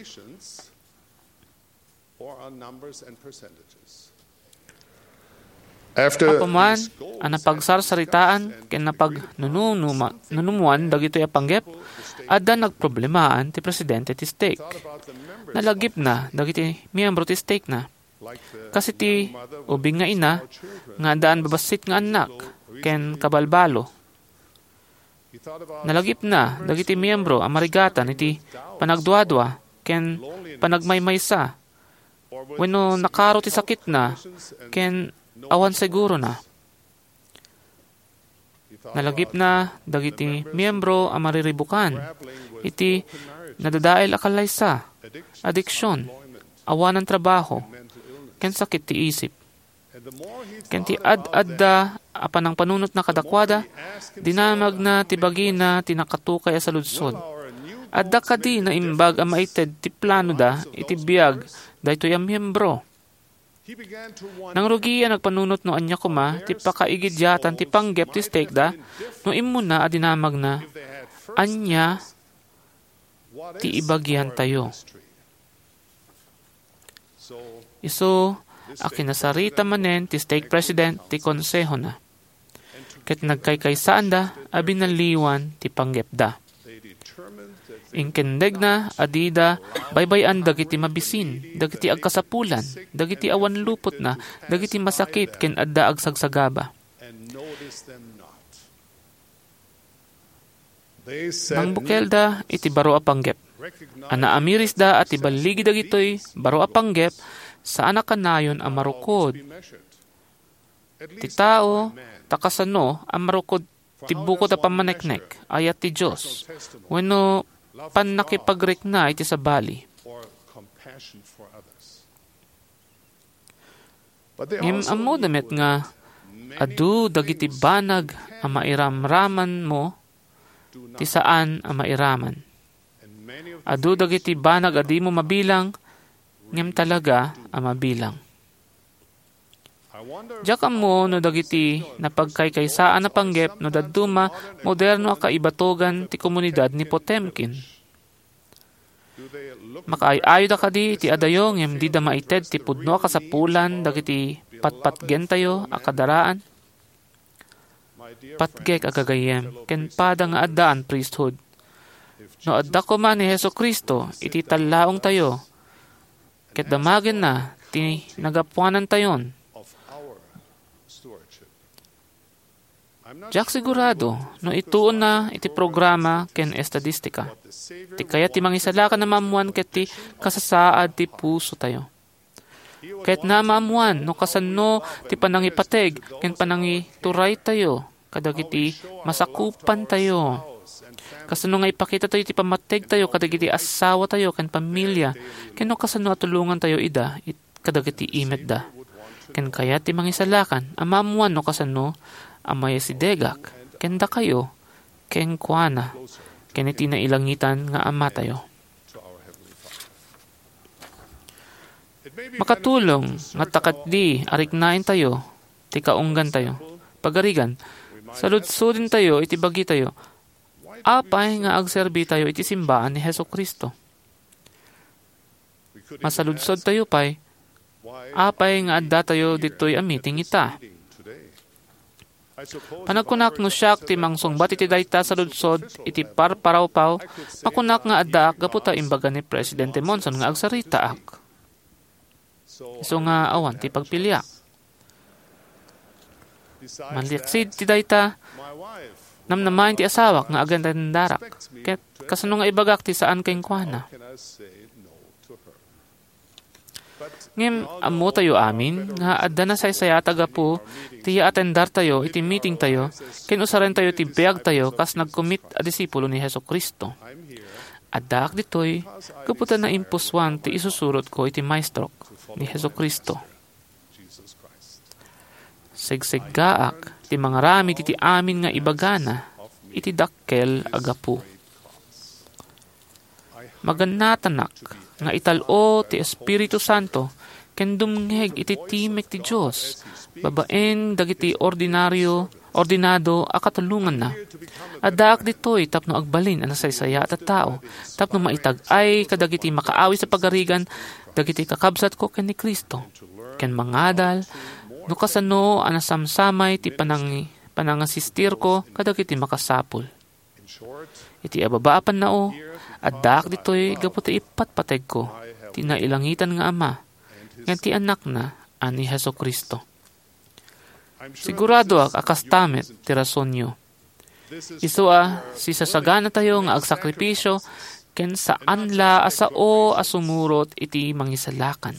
Apaman, ang napagsarsaritaan ken napagnunuan dagito a panggep, adda nagproblemaan ti presidente ti stake. Nalagip na dagiti miyembro ti stake na. Kasi ti ubing nga ina, nga daan babasit nga anak, ken kabalbalo. Nalagip na dagiti miyembro ang marigatan iti panagduadwa, ken panagmaymaysa. Wenno nakaro ti sakit na, ken awan siguro na. Nalagip na dagiti miyembro ang mariribukan, iti nadadael akalaysa, adiksyon, awan ng trabaho, ken sakit ti isip. Ken ti ad-adda apan ang panunot na kadakwada, dinamag na ti bagi na tinakatukay sa ludsod. Adda kadi na imbag ang maited ti plano da iti biag daytoy ang miyembro. Nang rugian nagpanunot no anya kuma ti pakaigidyatan ti panggep ti stake da, no imuna a dinamag na anya ti ibagyan tayo. Iso, akinasarita manen ti stake president ti konseho na. Ket nagkaykaysaan da, abinaliwan ti panggep da. Inkendeg na, adida, baybayan dagiti mabisin, dagiti agkasapulan, dagiti awan lupot na, dagiti masakit, ken adda agsagsagaba. Nang bukel da, iti baro a panggep. Ana amiris da at ibaligi dagitoy, baro a panggep, saan kanayon ang marukod. Ti tao, takasano, ang marukod, ti bukod a pamaneknek, ayat ti Diyos. Wenno, panakipagrik na iti sa bali. Amo damit nga, adu dagiti banag ang mairamraman mo, ti saan ang mairaman. Adu dagiti banag adi mo mabilang, ngem talaga ang mabilang. Diyak mo no dagiti napagkaykaysaan na panggep no daduma moderno a kaibatogan ti komunidad ni Potemkin. Makaay-ayo da kadi ti adayo ngem di da maited ti pudno a kasapulan dagiti patpatgen tayo a kadaraan. Patgek agagayem ken pada nga addaan priesthood. No adda ko man ni Hesukristo iti tallaong tayo. Ket damagin na, ti nagapuanan tayon. Diyak sigurado, no ituon na iti programa ken estadistika. Ti kaya ti mangisalakan na mamuan ket ti kasasaad ti puso tayo. Ket na mamuan, no kasano ti panangipateg, ken panangituray tayo, kadagiti masakupan tayo. Kasano nga ipakita tayo ti pamateg tayo, kadagiti asawa tayo, ken pamilya, ken no kasano atulungan tayo ida, kadagiti imet da. Ken kaya ti mangisalakan, amamuan no kasano, amaya si Degak, ken da kayo, ken kuana, ken iti nailangitan nga ama tayo. Makatulong, nga takatdi, ariknain tayo, ti kaunggan tayo, pagarigan, saludsudin tayo, iti bagi tayo, apay nga agserbi tayo iti simbaan ni Hesukristo. Masaludsod tayo pay, apay nga adda tayo ditoy a meeting ita. Panagkunak no siyak ti mangsungbat iti dayta saludsod iti parparawpaw, makunak nga adda gaputa imbaga ni Presidente Monson nga agsarita ak. Iso nga awan ti pagpilya. Manliaksid ti dayta, namnamain ti asawak nga aganda ng darak. Ket kasano nga ibagak ti saan kayong kuana. Ngem, amo tayo amin, nga adda na saysaya taga po, tiya atendar tayo, iti meeting tayo, ken usaren tayo ti biag tayo, kas nagkumit a disipulo ni Hesukristo. Adda ak ditoy, kaputan na impuswan ti isusurot ko iti maestrok ni Hesukristo. Segsegaak, ti mangarami iti amin nga ibagana, iti dakkel agapu. Magannatanak, nga italo ti Espiritu Santo, ken dumngeg iti timek ti Diyos, babaen dagiti ordinado akatulungan na. Adaak ditoy tapno agbalin ang nasaysaya at tao, tapno maitag ay kadagiti makaawi sa pagarigan, dagiti kakabsat ko ken ni Kristo, ken mangadal, no kasano anasamsamay ti panangasistir ko kadagiti makasapul. Iti ababaapan nao, adaak ditoy gaputi ipatpateg ko, ti nailangitan nga Ama, nga ti anak na ani Heso Kristo. Sigurado akas tamet ti rason nyo. Isu si sasagana tayo nga agsakripisyo ken saan la asao asumurot iti mangisalakan.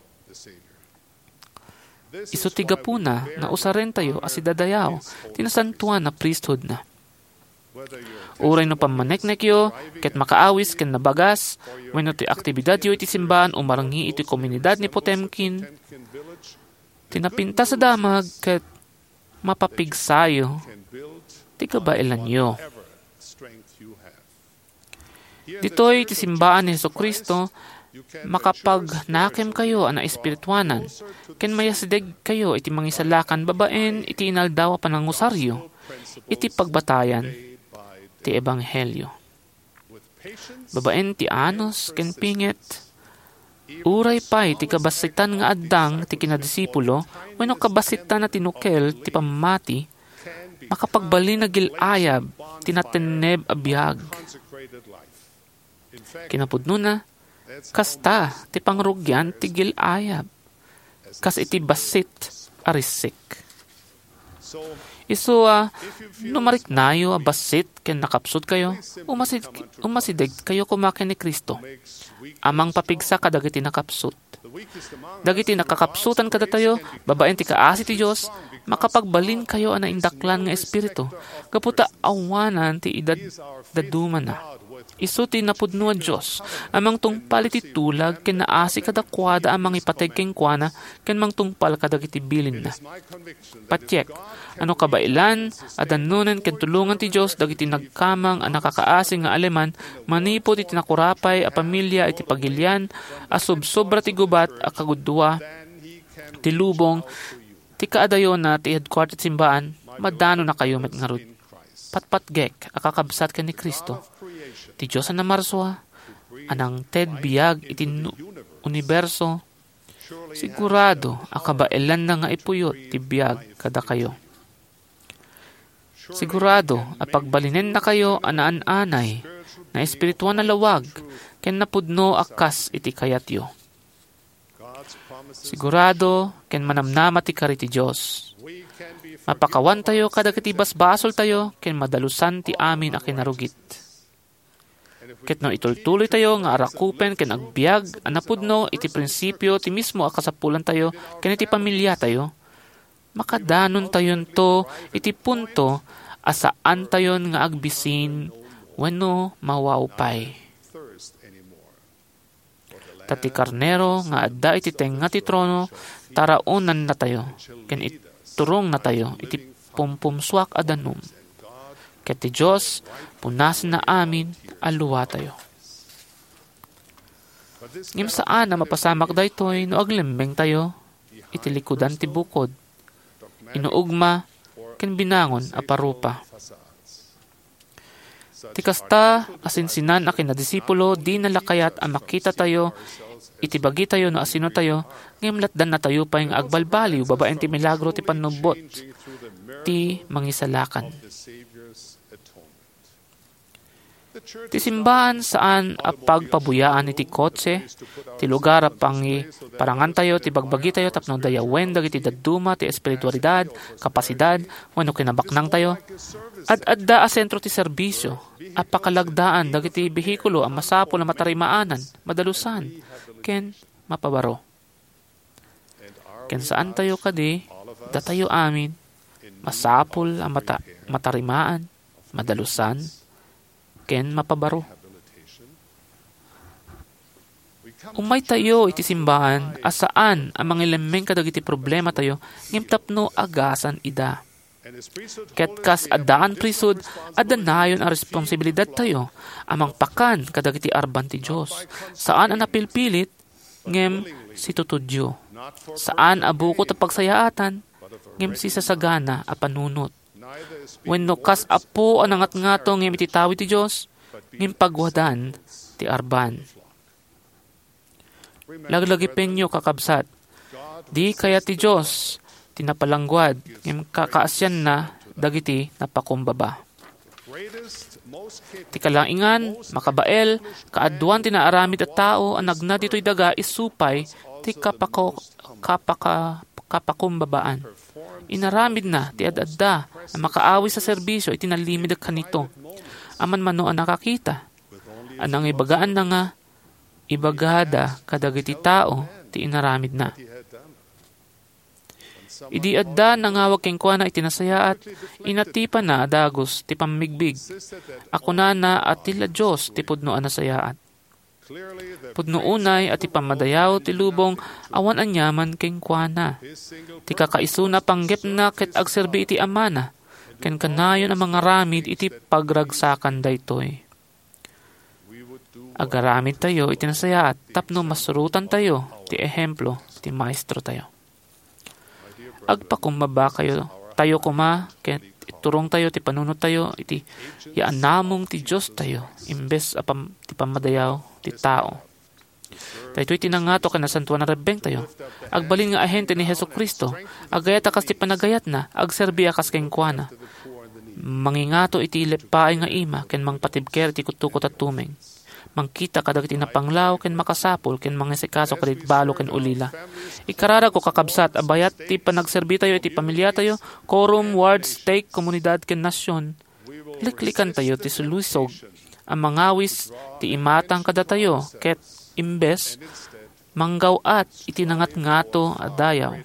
Isu ti gapuna nga usaren tayo asidadayaw tinasantuan na priesthood na. Uray no pamaneknek yo, ket makaawis ken nabagas, wenno ti aktibidad yo iti simbahan o marangi iti komunidad ni Potemkin, tinapinta sa damag ket mapapigsayo, ti kabailan yo. Ditoy ti simbahan ni Heso Kristo, makapagnakem kayo ana espirituanan, ken mayasideg kayo iti mangisalakan babaen iti inaldawa panangusaryo, iti pagbatayan, ti ebanghelyo. Babaen ti anos ken pinget, uray pay ti kabasitan nga addang ti kinadisipulo, wenno kabasitan na tinukel ti pamati, makapagbali na gilayab, tinateneb a biyag. Kinapudno na, kasta ti pangrugyan ti gilayab, kas iti basit arisik. Isu numarik nayo a basit ken nakapsut kayo, umasideg kayo kumaken ni Kristo. Amang papigsa kadagiti nakapsut. Dagiti nakakapsutan kada tayo, babaen ti kaasi ti Dios, makapagbalin kayo ana indaklan nga espiritu. Kaputa awanan ti idad daduman na. Isu ti napudno a Dios, amang tungpal iti tulag ken naasi kadakwada amang ipateg ken kuana ken mangtungpal kadagiti bilin na. Patyek, ano kabailan, adanunen ken tulungan ti Dios dagiti nagkamang a nakakaasi nga aleman, manipod iti nakurapay a pamilya iti pagilyan, a subsobra ti gubat a kagudwa, ti lubong, ti kaadayon na ti headquarter simbaan, madano na kayo met ngarud. Patpatgek, a kakabsat ken ni Kristo. Ti Diyos na marswa, anang ted biyag iti universo, sigurado akabailan na nga ipuyot ti biyag kada kayo. Sigurado apagbalinen na kayo anaan-anay na espirituan na lawag ken napudno akas iti kayatyo. Sigurado ken manamnama ti kari ti Diyos. Mapakawan tayo kadagiti basbasol tayo ken madalusan ti amin a kinarugit. Ket no itultuloy tayo nga arakupen ken agbiag anapudno iti prinsipyo ti mismo a kasapulan tayo ken iti pamilya tayo, makadanon tayon to iti punto asaan tayon nga agbisin wenno mawawpay. Tati karnero nga adda iti tenga ti trono, taraonan na tayo ken iturong na tayo iti pumpumswak a danum. Ket ti Diyos, punas na amin, aluwa tayo. Ngim saan na mapasamak daytoy no aglembeng tayo, itilikudan ti bukod, inuugma, ken binangon a parupa. Ti kasta asinsinan a kinadisipulo, di nalakayat a makita tayo, itibagi tayo no asino tayo, ngim latdan na tayo pa yung agbalbaliw, babaen ti milagro ti panubot, ti mangisalakan. Ti simbahan saan a pagpabuyaan iti kotse, ti lugar a parangan tayo, ti bagbagi tayo, tapno dayawen dagiti dadduma, ti espiritualidad, kapasidad, wenno kinabaknang tayo, at adda a sentro ti serbisyo, a pakalagdaan dagiti behikulo a masapol na matarimaanan, madalusan, ken mapabaro. Ken saan tayo kadi, datayo amin, masapol a matarimaan, madalusan, ken mapabaro. Umay tayo iti simbahan, asaan ang mga elemeng kadagiti problema tayo, ngem tapno agasan ida. Ket kas adaan prisod, adanayon ang responsibilidad tayo, amang pakan kadagiti arban ti Diyos. Saan ang napilpilit, ngem si tutudyo. Saan abukot ang pagsayaatan, ngem si sasagana a panunot. Wenno kas apo ang nangat-ngato ngem ititawi ti Diyos, ngem pagwadan ti arban. Laglagi penyo kakabsat, di kaya ti Diyos, tinapalangguad, ngem kakaasyan na, dagiti napakumbaba. Ti kalaingan, makabael, kaadwan tinaaramid at tao, ang nagna dito'y daga, isupay, ti kapakumbabaan. Inaramid na, ti adadda, ang makaawi sa serbisyo, itinalimid at kanito. Aman mano ang nakakita. Anang ibagaan na nga, ibagada kadagiti tao, ti inaramid na. Idi adda nangawag keng kuana itinasayaat, inatipa na adagos ti pamigbig. Ako na at tila Diyos ti pudno anasayaat. Pudno unay at ti pamadayaw ti lubong awan anyaman keng kuana. Ti kakaisuna panggep na ket agserbi iti amana, ken kanayon ang mga ramid iti pagragsakan daytoy. Agaramid tayo itinasayaat, tapno masurutan tayo ti ehemplo ti maestro tayo. Agpakumbaba tayo kuma, ket iturong tayo, ti panunot tayo, iti yaanamong ti Diyos tayo, imbes ti pamadayaw, ti tao. Daytoy tinangato ka na santuan na rebeng tayo. Agbalin nga ahente ni Heso Kristo, agayat akas ti panagayat na, agserbi akas keng kuana. Mangingato iti lepaay nga ima, ken mangpatibker ti kutukot at tumeng. Mangkita kadagiti napanglaw, ken makasapol, ken mangisikaso kadit balo ken ulila. Ikarara ko kakabsat, abayat ti panagserbi tayo, iti pamilya tayo, quorum, ward, stake, komunidad, ken nasyon. Liklikan tayo ti sulusog, ang mangawis, ti imatang kada tayo, ket imbes, manggaw at itinangat-ngato adayaw.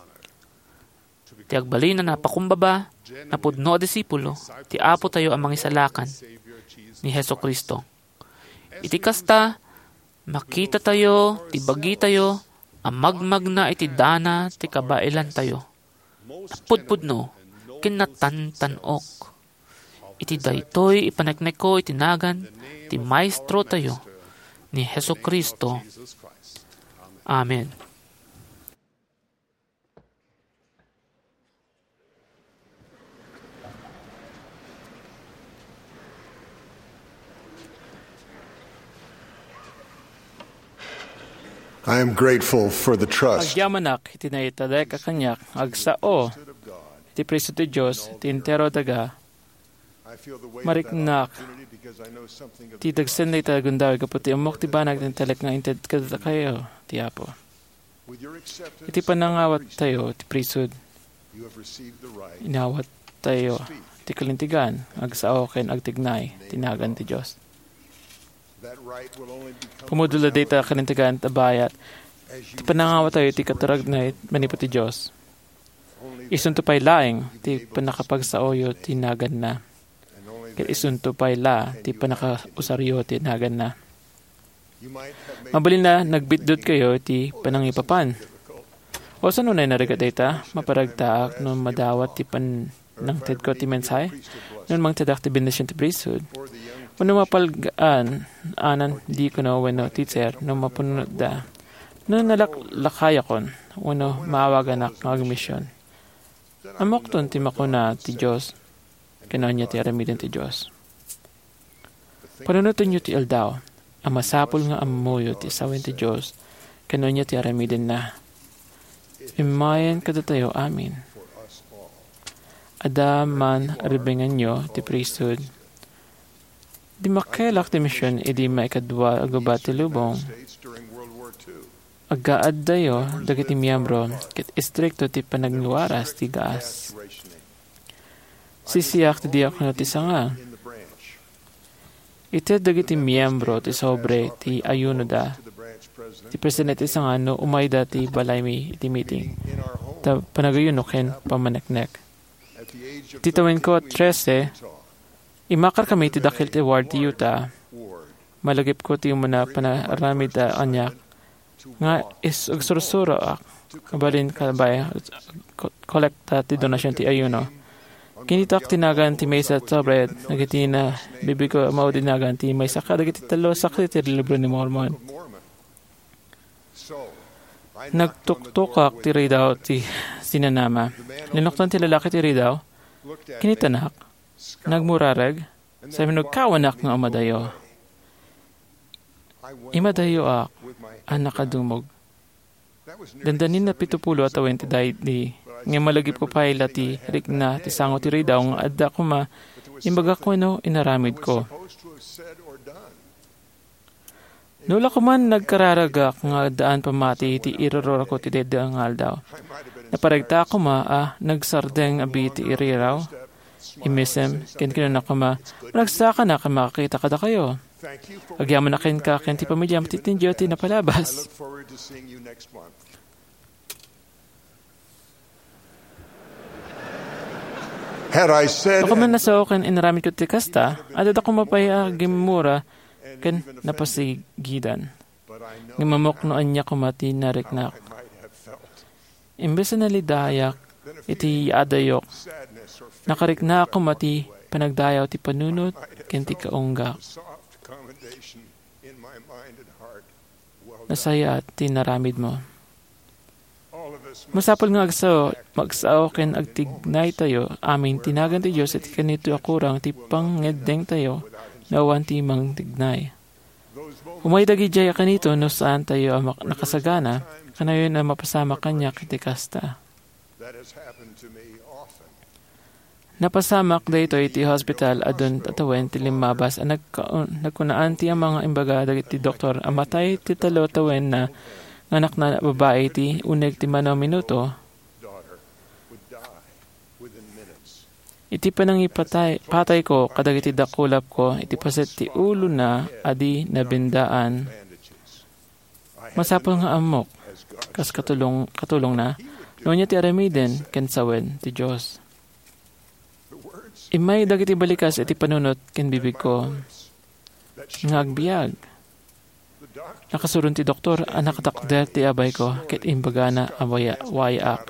Ti agbalin na napakumbaba, napudno a disipulo, ti apo tayo ang mangisalakan ni Heso Kristo. Iti kasta, makita tayo, ti bagi tayo, amagmag na iti dana, ti kabailan tayo. Napudpudno, kinatantanok. Iti daytoy ipaneknek ko itinagan, ti maestro tayo, ni Heso Kristo. Amen. I am grateful for the trust Agyamanak, itinayitadek akanyak, agsao, ti priso ti Diyos, ti intero daga, mariknak, ti dagsen na itagundaw, kaputi amok ti banag ng telek nga inted kada kayo, ti apo. Iti panangawat tayo, ti prisod, inawat tayo, ti kalintigan, agsao ken agtignay, tinagan ti Diyos. Pumudula data kanintagaan tabayat. Ti panangawa tayo ti katarag na manipot ti Diyos. Isunto pa'y laing ti panakapagsaoyo ti nagan na. Kaya isunto pa'y la ti panakausaryo ti nagan na. Mabalin na nagbitdot kayo ti panangipapan. O sa nunay nariga data, maparagtaak nung madawat ti nang ted ko ti mensay, nung mang tadak ti binasyon ti priesthood. Wano mapalgaan, anan, di ko na wano teacher, no mapunod da. No nalaklakaya kon, wano maawagan ak misyon. Amok ton ti makuna ti Diyos, kanonya ti aramidin ti Diyos. Panunutin nyo ti aldaw, ang masapul nga amuyo ti sawin ti Diyos, kanonya ti aramidin na. Imayan kada tayo, amin. Adaman aribengan nyo ti priesthood, di makelak ti misyon, idi maikadwa agabat ti lubong. Agaad dayo, dagiti miyembro, kit istrikto ti panagluwaras ti gaas. Sisiyak ti diak na ti sanga. Iti dagiti miyembro ti sobre ti ayuno da. Ti presidente ti sanga no umayda ti balay mi iti meeting. Ta panagayuno ken pamaneknek. Titawin ko 13, imakar kami ti dakil ti ward ti Utah. Malagip ko ti muna panaramid anya. Nga is agsurusuro kabalin kabay kolekta ti donasyon ti ayuno. Kinitak tinagan ti may sa tabret nagiti na bibig ko maudinagan ti may saka dagiti talo sakit ti libro ni Mormon. Nagtuktukak ti ridaw ti sinanama. Linoktan ti lalaki ti ridaw. Kinitanak. Nagmurarag. Sabi nagkawanak nga amadayo. Imadayo ang nakadumog. Dandanin na 70 at 20 dahil di. Nga malagip ko pa ti rik na ti sango ti ridaw nga adda ko ma imbaga ko inaramid ko. Nula ko man nagkararagak nga daan pamati ti irorora ko ti deda nga aldaw. Naparagta ko nagsardeng abi ti iriraw. Imisem, ken na ko nagsaka na ka makakita kada kayo. Agyaman na ken ka ken ti pamilya matitindiyo ti napalabas. Ako man nasaw ken inaramid ko ti kasta, adad ako mapaya gimura ken napasigidan. Ngimamoknoan niya kumati nariknak. Imbes na nalidayak, iti adayok. Nakarikna ako mati panagdayaw ti panunot ken ti kaunggak. Nasaya at tinaramid mo. Masapol nga magsao ken agtignay tayo, amin tinagan ti Diyos at kanito akurang ti pangedeng tayo, nawan ti mang tignay. Umay dagi jaya kanito no saan tayo nakasagana, kanayon na mapasama kanya kiti kasta. Napasamak dayto iti hospital adun tatawen ti limabas ang nagkunaan ti ang mga imbaga dagiti doktor amatay ti talo tawen na anak na babae ti uneg ti manaw minuto. Iti panang patay ko kadagiti dakulap ko iti paset ti ulo na adi nabindaan. Masapol nga amok kas katulong na nonya ti aramiden ken sawen ti Dios. Imay dagiti balikas iti panunot ken bibig ko. Ngagbiag. Nakasurun ti doktor anak takder ti abay ko ket imbaga na wayak.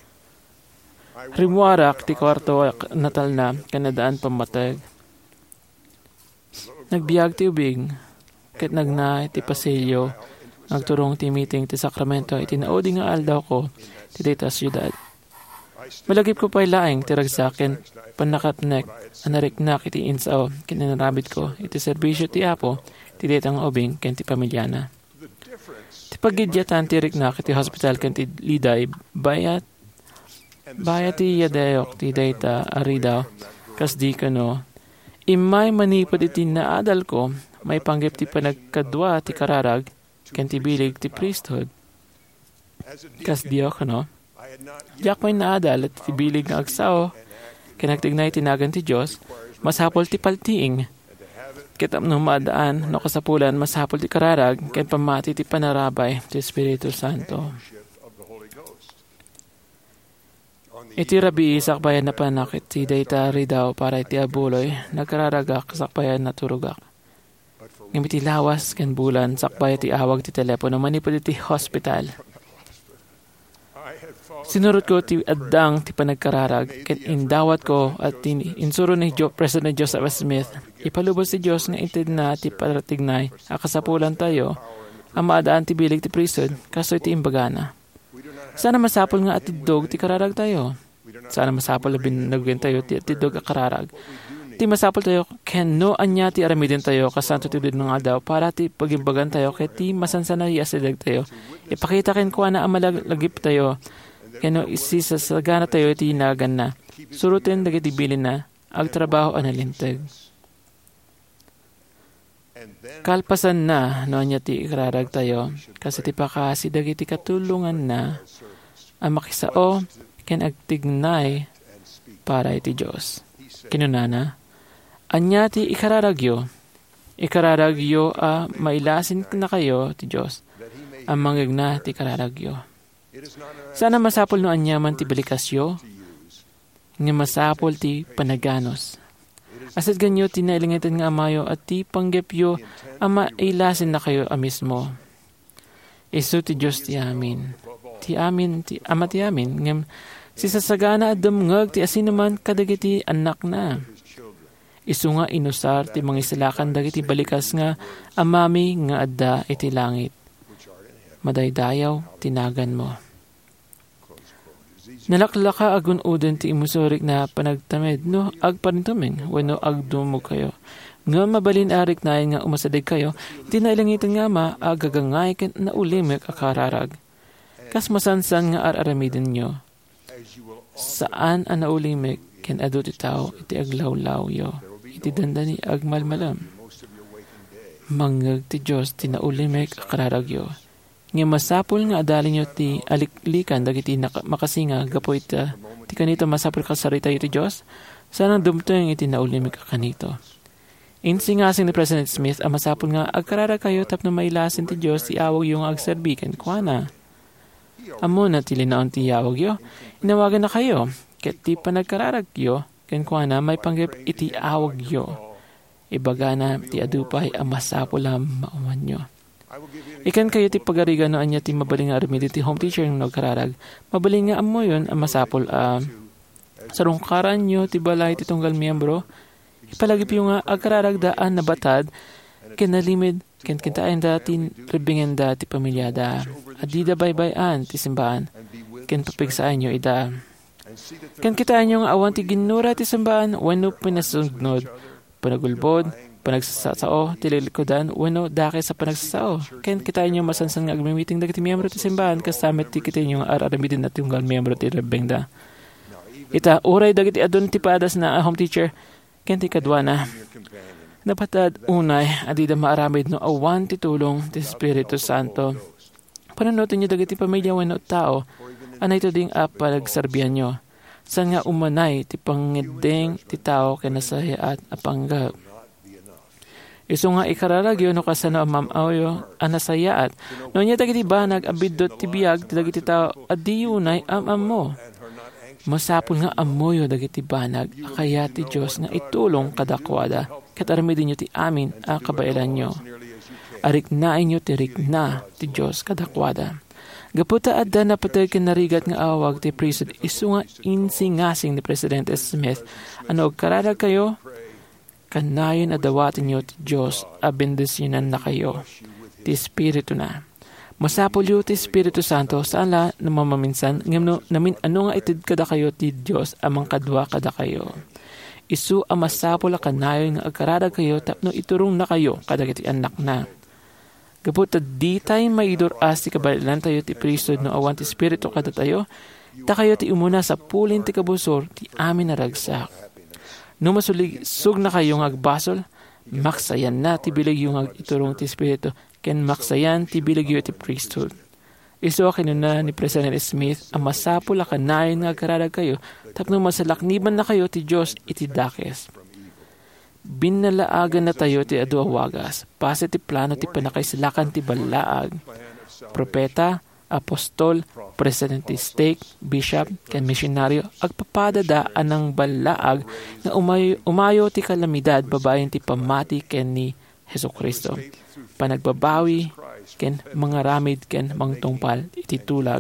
Rimuarak ti kwarto natal na kanadaan pamatag. Nagbiag ti ubing ket nagna ti pasilyo nagturong ti meeting ti Sacramento iti naudi nga aldaw ko ti dayta syudad. Malagip ko pa'y laeng ti ragsaken panakatnek anariknak iti insaw kinanarabit ko iti serbisyo ti Apo ti detang ubing ken ti pamilyana. Ti paggidyatan ti riknak iti hospital ken ti liday bayat ti yadayok ti dayta aridaw kas di kano imay manipod iti naadal ko may panggip ti panagkadwa ti kararag ken ti bilig ti priesthood kas di kano diak may naadal at ti bilig nga agsaw kinagtignay tinagan ti Diyos masapol ti paltiing kitam no maadaan no kasapulan masapol ti kararag ken pamati ti panarabay ti Espiritu Santo. Iti rabi sakbayan na panakit ti dayta ridaw para iti abuloy nagkararagak sakbayan na turugak. Ngimiti lawas ken bulan sakbay ti awag ti telepono manipod iti hospital. Sinurot ko ti addang ti panagkararag ken indawat ko at insuro ni President Joseph Smith ipalubos ti Dios nga ited na ti paratignay akasapulan tayo ang maadaan ti bilig ti priesthood kaso iti imbagana. Sana masapol nga atidog ti kararag tayo. Sana masapol binagin tayo ti atidog a kararag. Ti masapol tayo ken no anya ti aramidin tayo kasanto ti ng adaw para ti pagimbagan tayo ket ti masansana yasedag tayo. Ipakita ken kuana ang malagip tayo keno isisasagana tayo iti hinagan na. Surutin dagiti bilin na agtrabaho analintag. Kalpasan na no anya ti ikararag tayo kasi ti pakasi dagiti katulungan na ang makisao ken agtignay para iti Dios. Kinunana anya ti ikararagyo mailasin na kayo ti Dios ang manggagna ti kararagyo. Sana masapol no anyaman ti balikasyo nga masapol ti panaganos. Asat ganyo tinailingitan nga amayo at ti panggepyo ama ilasin na kayo amismo. Isu ti Diyos ti amin. Ti amin, ti ama ti amin. Ngem, si sasagana at damngag ti asinuman kadagiti anak na. Isu nga inusar ti mangisalakan dagiti balikas nga amami nga adda iti langit. Madaydayaw tinagan mo. Nalaklaka agun uden ti imusurik na panagtamed no agparintumeng wenno agdumog kayo. Nga mabalin arik na nga umasadig kayo, tinailangitan nga ma agagangay ken na ulimek akararag. Kas masansan nga araramidin nyo. Saan ang naulimek ken adu ti tao iti aglawlaw yo. Iti dandani agmalmalam. Manggag ti Diyos ti naulimek akararag yo. Nga masapul nga adalin nyo ti aliklikan dagiti makasinga gapo ita ti kanito masapul kasarita iti Diyos. Sanang dumteng iti naulimek akanito. Insingasing ni President Smith ang masapul nga agkararag kayo tapno mailasin ti Diyos ti awag yung agserbiken kuana. Amo na ti linaon ti awag yo, inawagan na kayo, ket ti panagkararag yo, ken kuana may panggap iti awag yo. Ibaga na ti adupay ang masapul ang mauman nyo. Ikan kayo ti pagarigan no anya ti mabaling nga aramid ti home teacher ng nagkararag, mabaling nga amo yun ang masapul sarungkaran nyo ti balay ti tunggal miyembro, ipalagip yung nga agkararagdaan na batad, kinalimid, kintain da, tinribingen da, ti pamilyada, at di da baybayan, ti simbaan, kinpapigsaan nyo ida. Kitaan nyo nga awan ti ginura ti simbaan, wano pinasugnod, panagulbod, panagsasao, tililikodan, wano dake sa panagsasao. Kitaan nyo masansan nga agmimiting da ti miyembro ti simbaan, kasamit ti kitain nyo nga araramidin na tunggal miyembro ti ribeng da. Ita, uray dagiti adon ti padas na home teacher, kenti kadwana. Napatad unay, adida maaramid no awan ti tulong ti Espiritu Santo. Pananutin nyo dagiti pamilya wano tao, anay to ding apalagsarbihan nyo. San nga umanay ti pangideng ti tao kinasaya at apanggap. Isu nga ikararagyo no kasano amamawyo anasayaat. No niya dagiti banag abidot ti biyag ti dagiti tao adiyunay amam mo. Masapul nga amoyo dagiti banag, kaya ti Diyos nga itulong kadakwada, kataramidin nyo ti amin a kabailan nyo. Ariknain nyo ti rikna ti Diyos kadakwada. Gaputa adda na patay kinarigat nga awag ti priesthood, isu nga insingasing ni President Smith, ano kararag kayo, kanayon adawatin nyo ti Diyos, abendisyonan na kayo, ti Espiritu na. Masapul yu ti Espiritu Santo saan la namamaminsan ngam namin ano nga itid kada kayo ti Diyos amang kadwa kada kayo. Isu ang masapul a kanayon nga agkararag kayo tapno iturong na kayo kada kiti anak na. Gabot di tayo maidor as ti kabalilan tayo ti priesthood no awan ti Espiritu kada tayo, ta kayo ti umuna sa pulin ti kabusor ti amin na ragsak. No masulig na kayo nga agbasol, maksayan na ti bilag yung iturong ti Espiritu, ken maksayan ti bilagyo ti priesthood. Isu kinuna ni President Smith ang masapul a kanayon nga agkararag kayo tapno masalakniban na kayo ti Diyos iti dakes. Binalaagan na tayo ti adu awagas, pasa ti plano ti panakaisilakan ti balaag. Propeta, apostol, president ti stake, bishop, ken misyonaryo, agpapadadaan ng balaag na umayo ti kalamidad babayan ti pamati ken ni Hesus Kristo. Panagbabawi, ken mga ramid, ken mangtungpal, iti tulag.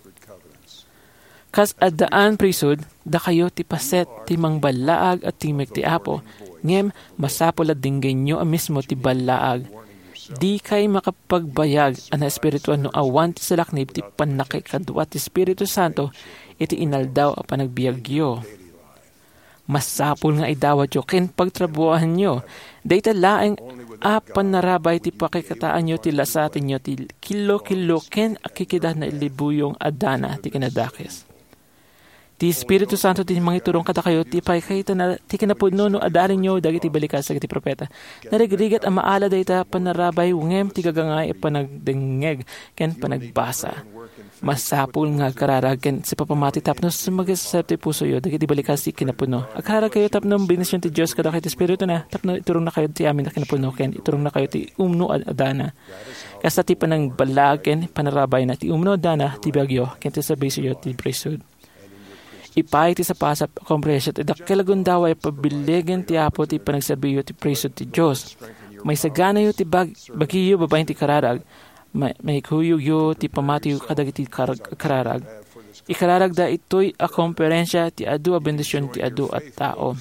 Kas addaan priesthood, da kayo ti paset, ti mangbalaag at timek ti apo, ngem masapol at dinggen nyo mismo ti balaag. Di kay makapagbayag ang espiritual no awan ti salaknib ti panakikadwa ti Espiritu Santo, iti inaldaw a panagbiagyo. Masapul nga idawat yo, ken pagtrabuhan nyo, dayta laeng apan narabay ti pakikataan nyo ti lasatin nyo ti kilo-kilo ken akikidah na ilibuyong adana ti kinadakes. Ti Espiritu Santo ti mangiturong kada kayo ti pakikita na ti kinapudno no adarin nyo dagiti balikas sa ti propeta. Narigrigat ang maala dayta panarabay ngem ti gagangay panagdengeg ken panagbasa. Masapul nga kararag ken si papamati tapno sa magasasap ti puso yo dagiti balikas ti kinapudno. Agkararag kayo tapno benisyon ti Dios kada kay ti Espiritu na tapno iturong na kayo ti amin na kinapudno ken iturong na kayo ti umno adana. Kasta ti panang balaken panarabay na ti umno adana ti bagyo ken ti sabay yo ti priesthood. ipay ti sa pasap kompresya ti dakelagun daw ay pabiligan ti apo ti panagserbiyo ti preso ti Diyos. May sagana yo ti bagiyo babayin ti kararag, may kuyog yo ti pamatiyo kadagiti kararag. Ikararag da ito'y a komperensya ti adu a bendisyon ti adu at tao.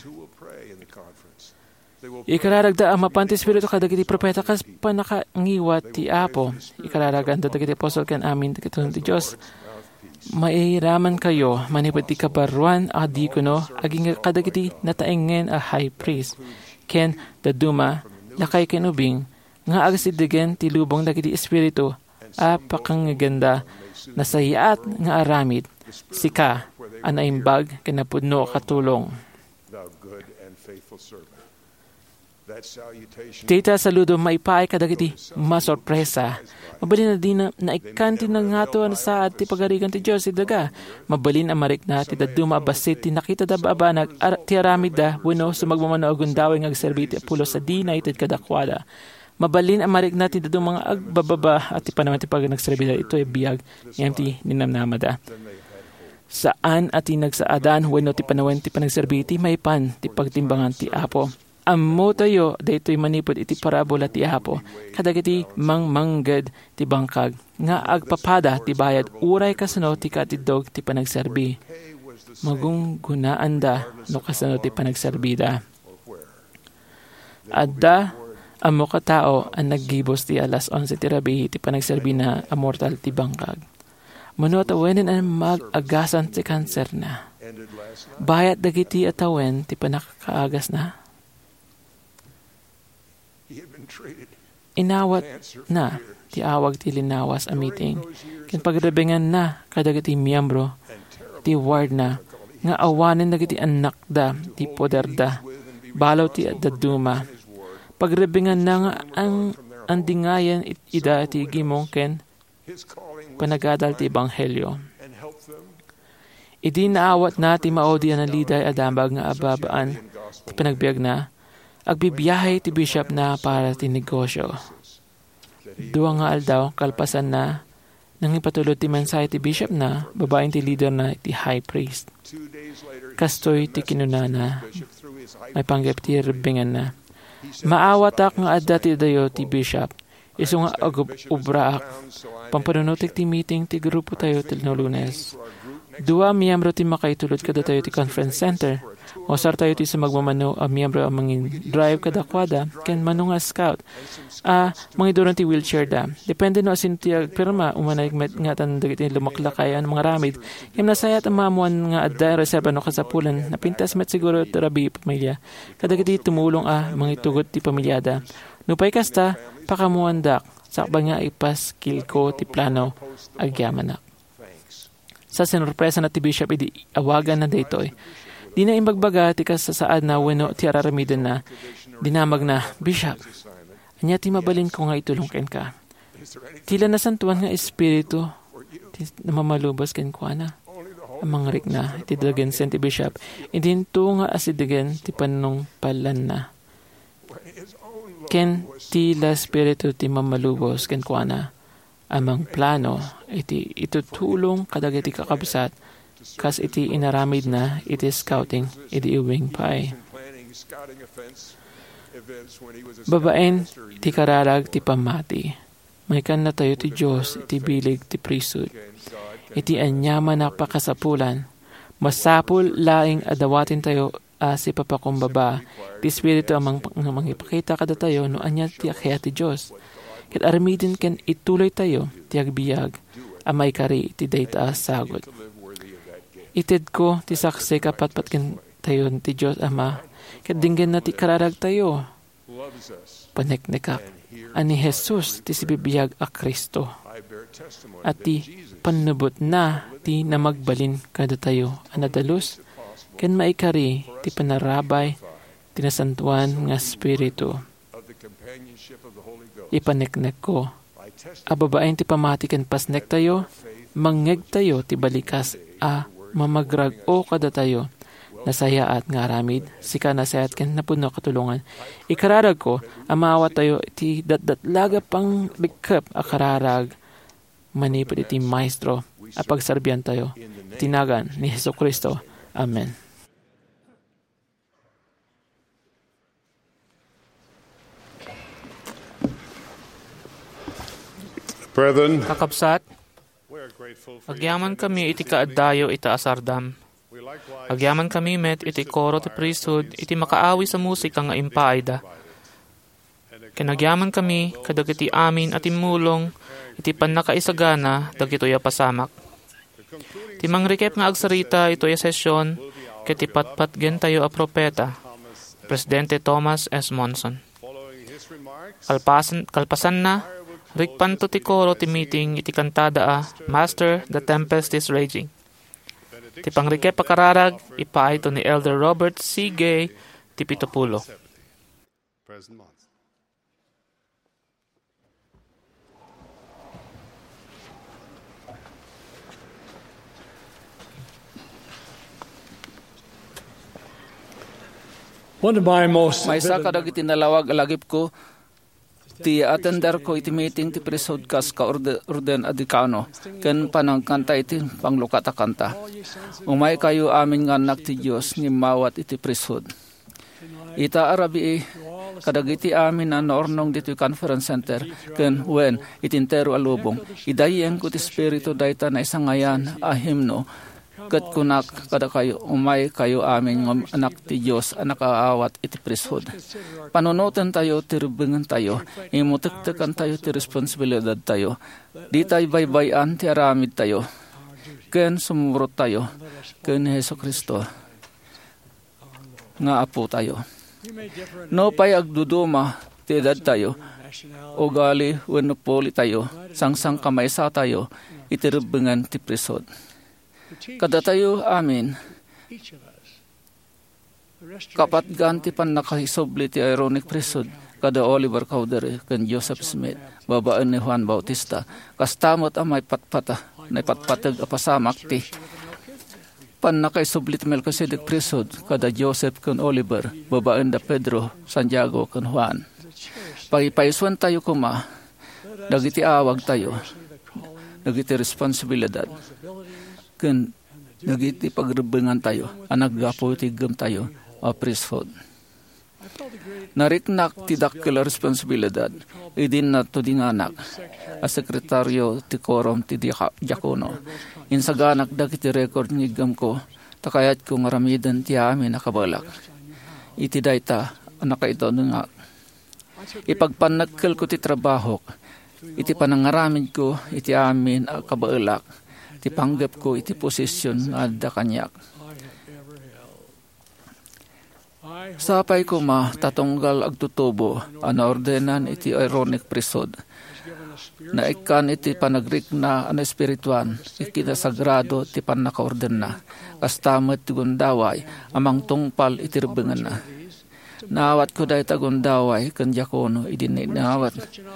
Ikararag da ang mapanti spirito kadagiti propeta kas panakangiwat ti apo. Ikararag ang dadagiti apostol ken amin ti katulong ti Diyos. Mairaman kayo manipod ti kabaruan a dikono aging kadagiti nataengen a high priest. Ken daduma lakay ken ubing nga agasidigen ti lubong dagiti espiritu a pakangaganda nasayaat nga aramid sika anaimbag kinapudno katulong. Tita saludo maipay kadagiti masorpresa. Mabalin na din na ikanti na nga to sa at ti pagarigan ti Diyos idaga. Mabalin ang marik na ti daduma abasit ti nakita da baabanag ti aramid da wano sumagmamano agundawing agserbiti apulo sa di na itid kadakwada. Mabalin ang marik na ti daduma mga agbababa at ti panaman ti pag nagserbida ito ay biyag ngayam ti ninamnamada. Saan at ti nagsaadan wano ti panawan ti panagserbiti may pan ti pagtimbangan ti apo. Ammo tayo, daytoy manipod iti parabola ti apo, kadagiti mangmanggad ti bangkag, nga agpapada ti bayad, uray kasano ti katidog ti panagserbi. Magunggunaan da, no kasano ti panagserbida. Adda, ammo katao, ang naggibos ti alas 11 ti rabi, ti panagserbi na amortal ti bangkag. Mano atawenin ang mag-agasan ti kanser na. Bayat dagiti atawen ti panakaagas na. Inawat na ti awag ti linawas a meeting. Ken pagrebengan na kadagiti miyembro ti ward na nga awanen dagiti anak da ti poder da balaw ti daduma. Pagrebengan na nga ang andingayan ida ti gimong ken panagadal ti ebanghelyo. Idi naawat na ti maodi ang liday adambag nga ababaan ti panagbiag na agbibiyahe ti bishop na para ti negosyo. Dua nga aldaw, kalpasan na, nang ipatulod ti mensahe ti bishop na, babaeng ti leader na ti high priest. Kastoy ti kinunana, may panggap ti rebingan na. Maawatak nga adda ti dayo ti bishop, iso nga ubraak, pampanunutik ti meeting ti grupo tayo ti Lunes. Dua miyembro ti makaitulod kada tayo ti conference center. Osar tayo ti sa magmamano a miyembro ang mangin drive kada kwada ken manunga scout. Mga duran ti wheelchair da. Depende no asin ti agpirma umanay nga tan dagiti lumaklakay ang mga ramid. Kim nasayat ang mamuan nga adda reserba no kasapulan napintas met siguro terabi pamilya. Kadagiti tumulong mga itugot ti pamilyada. Nupay kasta pakamuandak sakba nga ipas kilko ti plano agyamanak. Sa sinurpresa na ti bishop idi awagan na daytoy. Di na imbagbaga ti kasasaad na weno ti araramidan na dinamag na, Bishop, anya ti mabalin ko nga itulong ken ka. Tila nasantuan nga espiritu na mamalubos ken kwa na. Ang mga rik na ti dagen sen ti Bishop, idin to nga asidigen ti panong palan na. Ken tila espiritu ti mamalubos ken kwa na. Amang plano iti itutulong kadagiti kakabsat kas iti inaramid na iti scouting iti iwing pay. Babaen iti kararag ti pamati. May kan na tayo ti Diyos iti bilig ti priesthood. Iti anyaman na pakasapulan. Masapul laing adawatin tayo si papakumbaba. Ti Espiritu amang ipakita kada tayo no anya ti akya ti Diyos. Ket aramidin ken ituloy tayo ti agbiag amay kari ti dayta sagot. Ited ko ti saksi kapatpat ken tayo ti Diyos Ama. Ket dinggen na ti kararag tayo. Paneknekak. Ani Jesus ti sibibiyag a Kristo. At ti panubot na ti namagbalin kada tayo. Anadalus. Ken maikari ti panarabay ti nasantuan nga Espiritu. Ipaneknek ko. Ababain ti pamati ken pasnek tayo. Mangeg tayo ti balikas mamagrag o kada tayo. Nasayaat nga aramid, sika nasayat ken napuno katulungan. Ikararag ko, amawa tayo iti datdatlaga pang bikap akararag. Manipod iti maestro, apagsarbiyan tayo. Tinagan ni Jesucristo, Amen. Brethren, Kakabsat, we are grateful for agyaman kami iti kaaddayo ita asardam. we likewise Agyaman kami met iti koro ti priesthood iti makaawi sa musika nga impaayda. Kinagyaman kami kadagiti amin at imulong iti pannakaisagana dagitoy a pasamak. Ti mangrikep nga agsarita itoy a sesyon ket ti patpatgen tayo a propeta, Presidente Thomas S. Monson. following his remarks. Kalpasan na, rikpanto ti koro ti meeting iti kantada a Master, the Tempest is Raging. Ti pangrikep pakararag, ipaay to ni Elder Robert C. Gay, ti Pitopulo. President Monson. One of my most May isa kadag iti nalawag alagip ko, ti attender ko iti meeting ti priesthood kas ka orden adikano, ken panangkanta iti panglukata kanta. Umay kayo amin nga anak ti Diyos, ni mawat iti priesthood. Ita arabi kadag iti amin na naornong dito conference center, ken wen itintero alubong, idayeng ko ti spirito dayta na isang ngayan a himno, kat kunak kada kayo umay kayo amin ng anak ti Diyos anak aawat iti priesthood. Panunutan tayo, tirubingan tayo, imutektekan tayo ti responsibilidad tayo. Di tayo baybayan ti aramid tayo. Ken sumurot tayo, ken Heso Kristo nga apo tayo. No pay agduduma ti edad tayo, ugali wenno poli tayo, sangsang kamaysa tayo, itirubingan ti priesthood. Kada tayo amin, kapat ganti pan nakahisobli ti ironic priesthood, kada Oliver Cowdery, kan Joseph Smith, babaan ni Juan Bautista, kastamot ang may patpatag apasamak ti, pan nakahisobli ti Melchizedek priesthood, kada Joseph kan Oliver, babaan da Pedro, Santiago kan Juan. Pagipaiswan tayo kuma, dagiti awag tayo, dagiti responsibilidad, ken nagiti pagrebengan tayo, anaggapo tigam tayo, a priesthood. Nariknak ti dakkel responsibilidad, idin na to dinganak, a sekretaryo ti korom ti diakono. Insaganak dagiti record ngigam ko, takayat ko ngaramidan ti amin nakabalak. Iti dayta, anaka ito nga. Ipagpanagkel ko ti trabaho, iti panangaramid ko, iti amin kabalak. Iti panggap ko, iti posisyon nga da kanyak. Sapay ko tatunggal agtutubo, ordenan iti ironic priesthood. Na ikan iti panagrik na espirituan, ikita sagrado iti panakaorden na. Kastamat ti gundaway, amang tungpal iti rubengan na. Naawat ko dahi ta gundaway, kan diakono, idinawat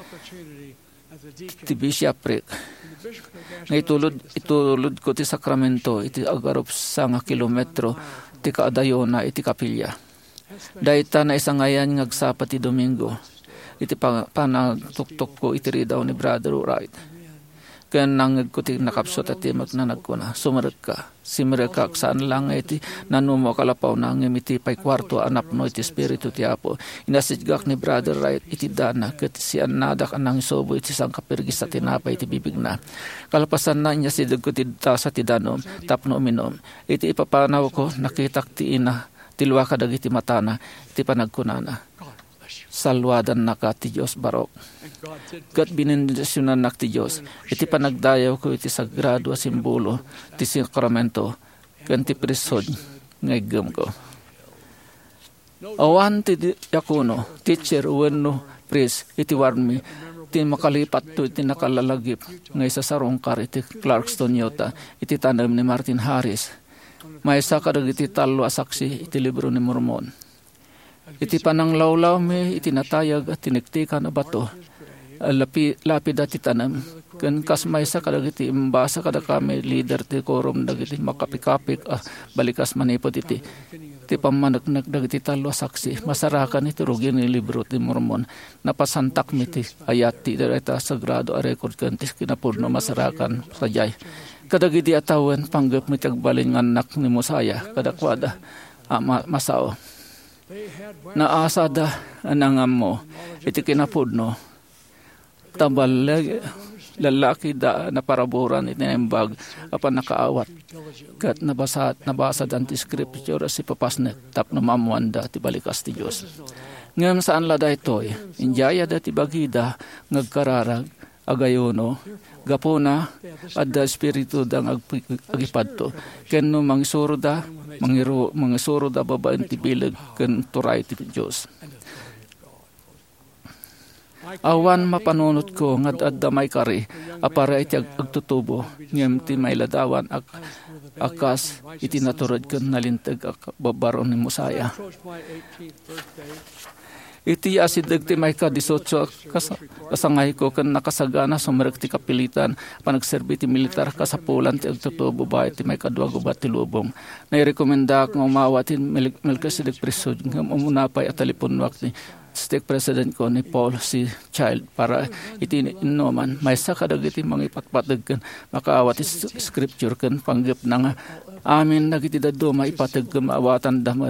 ti bishopric. Nga itulod ko ti sakramento, iti agarop sa nga kilometro, ti kaadayo na iti kapilya. Dahita na isang ngayan ngagsapa ti Domingo, iti panagtuktok ko iti ridaw ni Brother Wright. Kaya nangag ko ti nakapsot at timak na nagkuna, sumarag ka. Simarag ka, saan lang iti nanumo kalapaw na ngimiti pa'y kwarto anap no iti spiritu ti Apo. Inasidgak ni Brother Wright iti dana, kat si anadak anang isobo iti sang kapirgis sa tinapay iti bibig na. Kalapasan na niya sidag ko ti tasa ti danom, tapno uminom. Iti ipapanaw ko, nakitak ti ina, tilwa kadag iti matana, iti panagkunana. Salwadan na ka ti Diyos barok. Kat binindisyonan na ti Diyos, iti panagdayaw ko iti sagrado a simbolo, ti sakramento, kan ti priesthood, ngaygam ko. Awan ti diakono, teacher, uweno, priest, iti warmi, ti makalipat to iti nakalalagip, ngay sa sarongkar, iti Clarkston, Utah, iti tanam ni Martin Harris. May isa kadag iti talo asaksi, iti libro ni Mormon. Iti pananglawlaw mi iti natayag at tiniktikan na bato. Lapid at itanam. Kan kasmaysa kadag iti imbasa kadag kami leader ti korum dagiti makapikapik balikas manipot iti. Iti pamanagnak dagiti talo saksi. Masarakan iti rugin ni libro ti Mormon. Napasantak mi ti ayat ti direta sagrado a record kan ti kinapurno masarakan sa jay. Kadagiti atawan panggap mo tiyagbalin ng anak ni Mosaya, kadakwada, masao. Naasada anangam mo, iti kinapudno, tabal lalaki da naparaburan itinembag apan nakaawat. Kat nabasad anti scripture si papasnet tap na mamuanda ti balikas ti Diyos. Ngam saan lada ito'y, injaya da ti bagida ngagkararag agayono, gapona, adda espiritu dang agipadto. Ken no mangisuro da babaen ti bilag ken turay ti Diyos. Awan mapanunot ko nga adda may kari, apara iti agtutubo, ngem ti may ladawan akas iti naturod ken nalintag babaron ni Mosaya. Iti asidag ti may ka-18 kasangay ko kan nakasagana sumarag ti kapilitan panagserbi ti militar kasapulan ti agtutubo ba iti may ka-2 ti lubong. Nairekomenda kong umawa ti Melchizedek Prisod ng umunapay at talipunwak ni Stake President ko ni Paul C. Child para iti inuman may sakadag iti mga ipatpatag kan makaawat ti scripture kan panggap na nga amin nagiti daddo maipatag kan maawatan damat.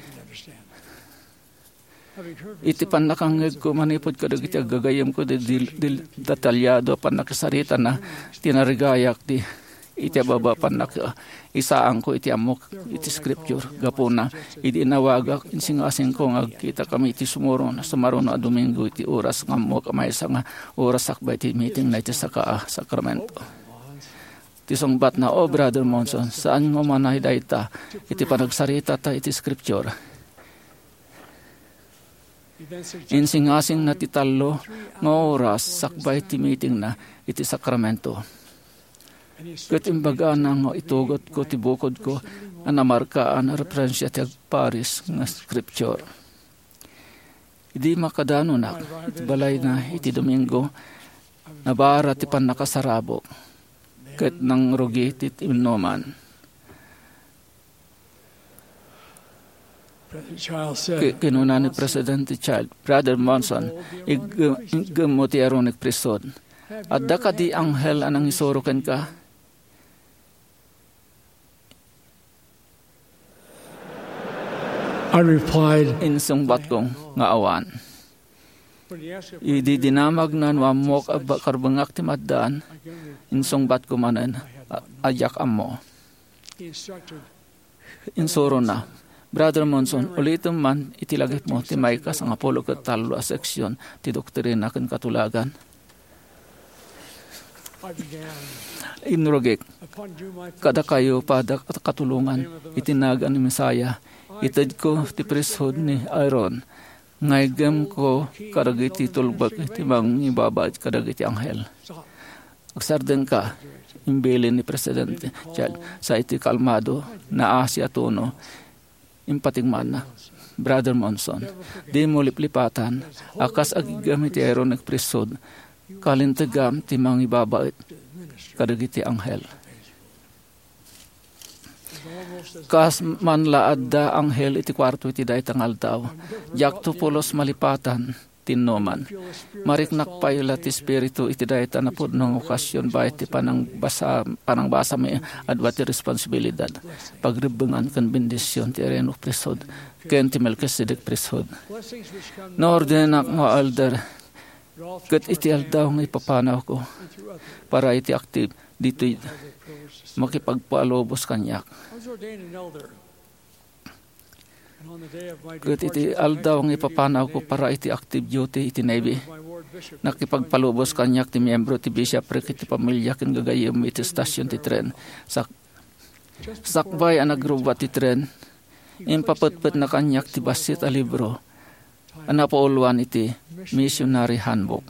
Iti panakangag ko manipod kadag iti agagayam ko detalyado panakasarita na tinarigayak di iti ababa isaan ko iti amok iti scripture gapuna iti inawagak insingasing ko ngagkita kami iti sumuro na sumarono a Domingo iti oras ngamo kamay sa nga oras sakbay iti meeting na iti saka Sacramento. Tisongbat na Brother Monson saan mo manay dayta iti panagsarita ta iti scripture. Insingasing na titalo nga oras sakbay ti meeting na iti Sacramento. Kat imbaga na nga itugot ko ti bukod ko anamarkaan a referensya ti Paris nga scripture. Idi makadano na iti balay na iti Domingo nabara ti panakasarabo kat nang rugi ti inuman. Kinuna ni Presidente Child, Brother Monson, igamo ti Aaronic Priesthood. At da ka di anghel anang isurukan ka? I replied, insungbat kong nga awan. Idi dinamag na wamok karbangak ti maddaan, insungbat ko manan, ayak amo. Insuro na. Brother Monson, ulitin man itilagit mo ti may ka sa Apollo katalo a seksyon ti doktrina ken katulagan. Inrogek, kada kayo pada katulungan itinagan ni Mesaya, itad ko ti priesthood ni Aaron, ngaygem ko kadagiti tulbak iti mang ibabad kadagiti anghel. Agsarden ka, imbilin ni Presidente Chad sa iti kalmado na Asia Tono, impatigman na, Brother Monson, di mo liplipatan, akas agigamit ti Aaronic Priesthood, kalintagam ti mga ibabait, kadagiti anghel. Kas manlaad da anghel iti kwarto iti daytang aldaw, jak tupulos malipatan, tinnoman. Mariknak payla ti spiritu iti dayta na po ng okasyon ba iti panangbasa may adwa ti responsibilidad. Pagribangan kan bendisyon ti Aaronic Priesthood ken ti Melchizedek Priesthood. Naordenak nga alder ket iti aldaw nga ipapanaw ko para iti active dito makipagpalobos kanyak. Ket iti aldaw nga ipapanaw ko para iti active duty iti Navy. Nakipagpalubos kanyak ti miyembro ti bishopric iti pamilya ken gagayem iti stasyon ti tren. Sakbay ang nagruba ti tren. Impapatpat na kanyak ti basit a libro. Anapauluan iti missionary handbook.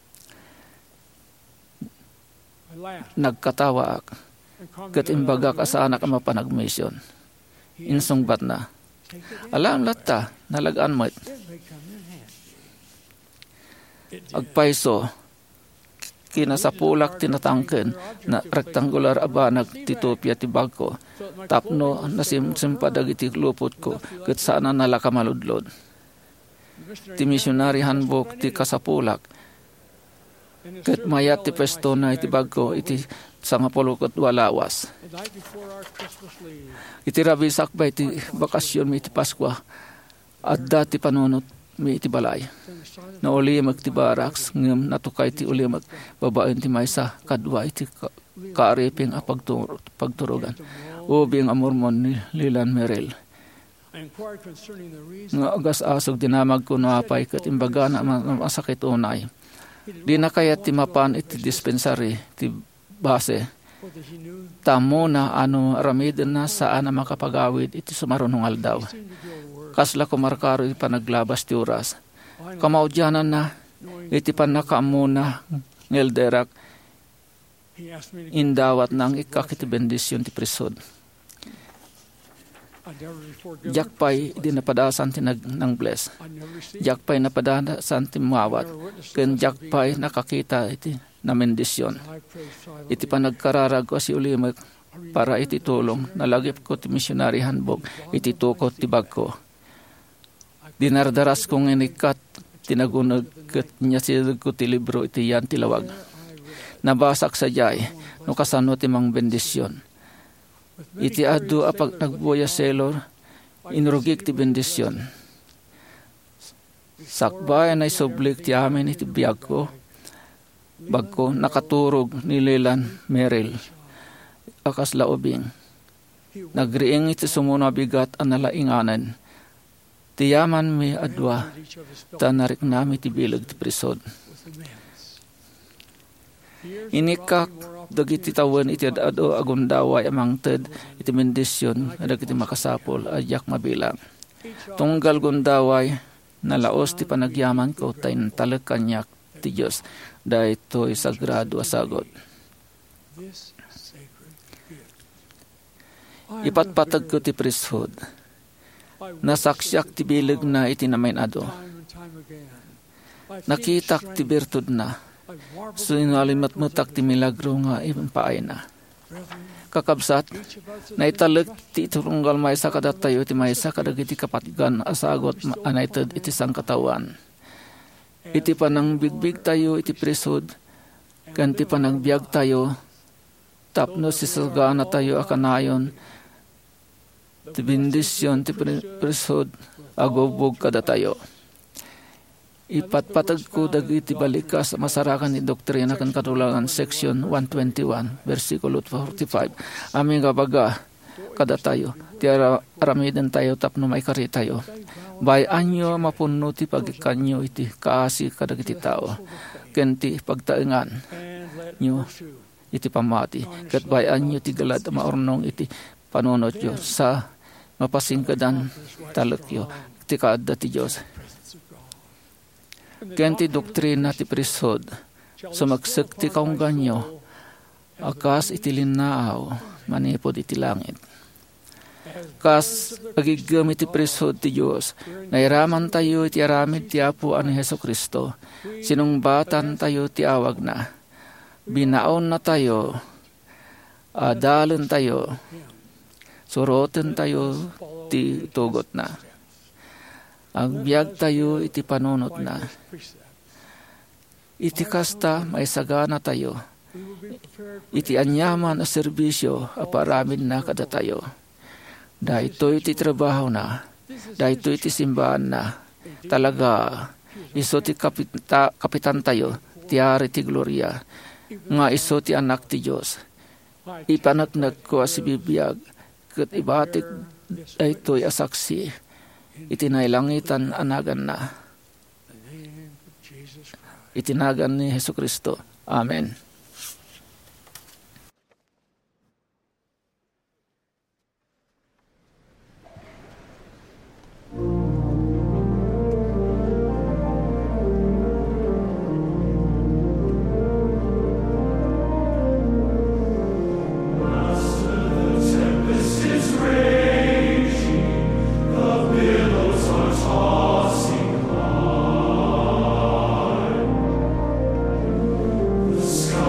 Nagkatawa ak. Ket imbaga kasana ka mapanagmission. Insungbat na. Alam lata, nalagaan mo. Agpaiso, kinasapulak tinatangken na rectangular abanag titopya ti bagko. Tapno nasimsimpadag iti lupot ko ket sana nalakamaludlod. Ti missionary handbook ti kasapulak. Ket mayat ti pesto na iti bagko iti Sangapulukot walawas. Iti rabisak ba iti bakasyon mi iti Paskwa at dati panunot mi iti balay. Na ulimag ti baraks ngem natukay ti ulimag babaen ti maysa kadwa iti kaariping a pagturugan. Ubing amormon ni Lilan Merrill. Nga agas asog dinamag ko na apay kat imbaga na masakit unay. Di na kaya ti mapan iti dispensary ti base. Tamo na ano aramidin na saan na makapagawid iti sumarunong aldaw. Kasla kumarkaro iti panaglabas ti oras. Kamaudyanan na iti panakaamuna ngelderak indawat nang ikakiti bendisyon ti prisod. Jakpay di napadasan ti nang bless. Jakpay napadasan ti mawat. Ken jakpay nakakita iti na mendisyon. Iti panagkararag ko si ulimag para iti tulong nalagip ko ti missionary handbook iti tukot ti bagko. Dinardaras kong inikat tinagunag kat niya silag ko ti libro iti yan tilawag. Nabasak sa jay no kasano ti mang bendisyon. Iti adu apag nagbuya selor inrugik ti bendisyon. Sakbayan ay sublik ti amin iti biyag ko. Bagko nakaturog ni Lilan Merrill akas laubing. Nagriing iti sumuna bigat ang nalainganan. Tiyaman mi adwa tanarik nami ti bilag ti prisod. Inikak dagiti tawan iti ado agundaway amang ted iti mendisyon dagiti makasapol adyak mabilang. Tunggal gundaway nalaos ti panagyaman ko tayo talag kanyak ti Diyos dahil ito'y sagrado asagot. Ipatpatag ko ti priesthood. Nasaksyak ti bilig na itinamain ado. Nakitak ti bertud na. Sinalimat-mutak ti milagro nga ipaay na. Kakabsat, naitalag ti iturunggal maysa kadatayo ti maysa kadagiti kapatgan asagot anaytad iti sangkatawan. Iti panang bigbig tayo iti prisod, kanti panang biyag tayo, tapno si sagana tayo akanayon, ti bendisyon ti prisod, agobog kada tayo. Ipatpatag ko dagiti balikas masarakan ni doktrina kan katulangan section 121 versikulo 45. Aming kabaga kada tayo ti aramiden tayo tapno may kari tayo. Bay anyo mapuno ti pagikanyo iti kaasi kadagiti tao. Kenti pagtaengan nyo iti pamati. Ket bay anyo ti galad maornong iti panunot yo sa mapasingkadan talekyo ti kaadda ti Dios. Kenti doktrina ti priesthood sumagsek ti kaungganyo akas iti linnaaw manipod iti langit. Kas agigam iti priesthood ti Diyos nairaman tayo iti aramid ti Apo ani Hesu Kristo sinungbatan tayo ti awag na binaon na tayo adalen tayo suroten tayo ti tugot na. Ang biyag tayo iti panunot na. Iti kasta may sagana tayo. Iti anyaman a serbisyo aparamin na kada tayo. Dahito iti trabaho na. Dahito iti simbahan na. Talaga, iso ti kapitan tayo. Tiari ti gloria. Nga iso ti anak ti Diyos. Ipanatnag ko si bibiyag. Kat ibatik dahito'y asaksi. Itinailangitan anagan na. Itinagan ni Hesu Kristo. Amen. Sky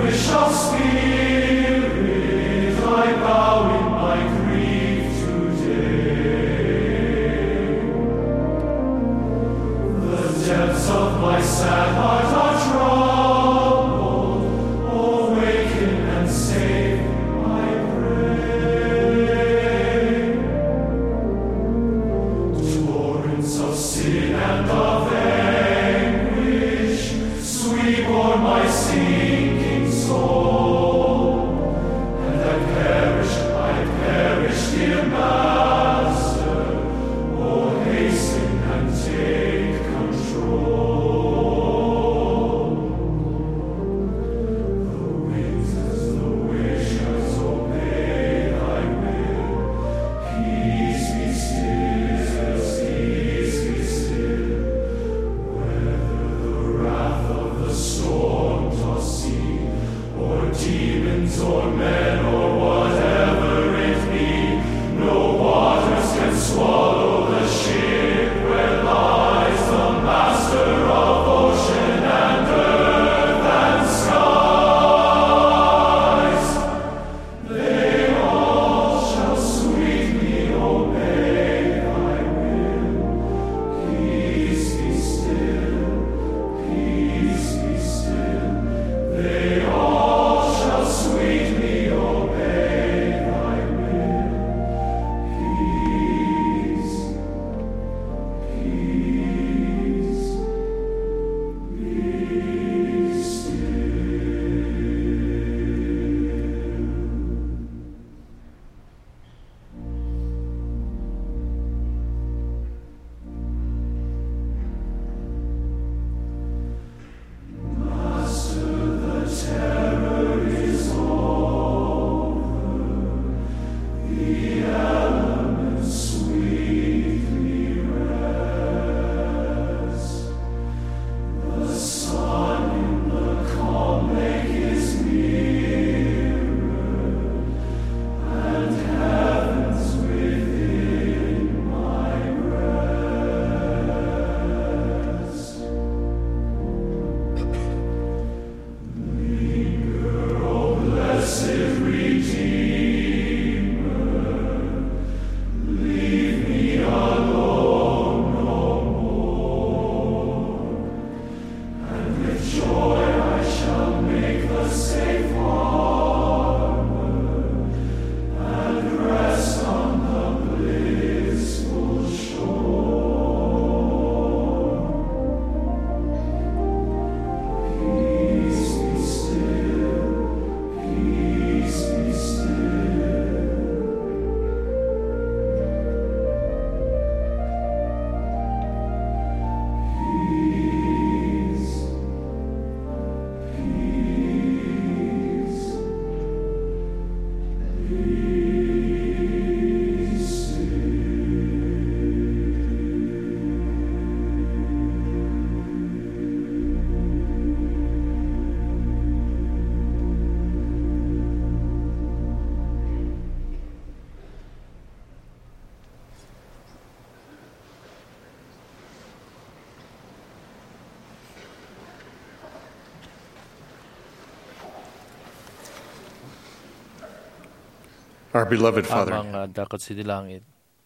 Our beloved Father, Amang dakat sa dilangit.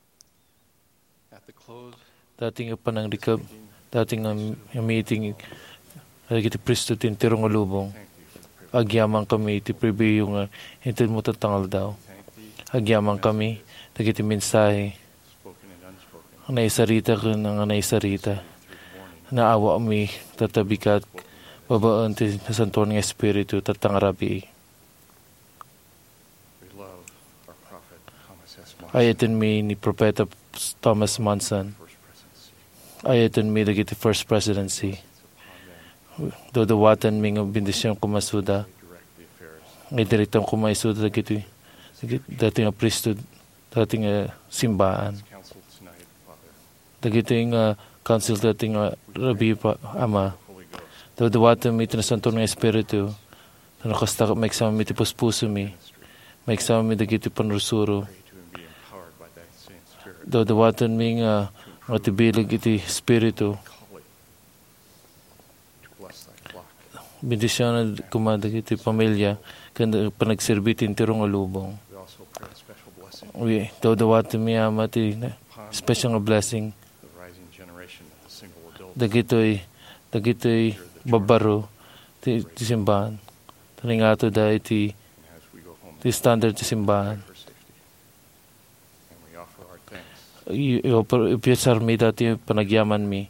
At the close, Dating pananglikab, dating meeting, agiti Kristo tintirong alubong. Agyamang kami, iti pribiyo nga, hintin mo tatangal daw. Agyamang kami, dagiti mensahe, spoken and unspoken, ang naisarita ko ng naisarita. Naawa kami, tatabikat, babaan ti nasantuan ng Espiritu, tatangarabi. we love our prophet Thomas S. Monson, Ayatin mi ni Propeta Thomas Monson. first presidency. Ayatin mi dagiti First Presidency. Dodawatan mi nga bendisyon kumasuda. Direct the affairs Ngay diritang kumaisuda dagiti dating nga priesthood, dating simbahan. council tonight, Father, Dagiti nga council dating Rabi pa Ama. Holy Ghost, Dodawatan mi tinasanton nga Espiritu. Nakasta maiksama mi ti puspuso mi. Maiksama mi dagiti panrusuro. pray to and be empowered by that same Spirit. Dodawatan mi nga tibilig iti Espiritu. Call it to bless thy flock. bendisyon kumada iti pamilya kanda panagserbitin tirong alubong. We dodawati mi ama ti special blessing. Dagitoy babaro ti simbahan. Taningato da iti standard ti simbahan. Ipiyasar mi dati panagyaman mi.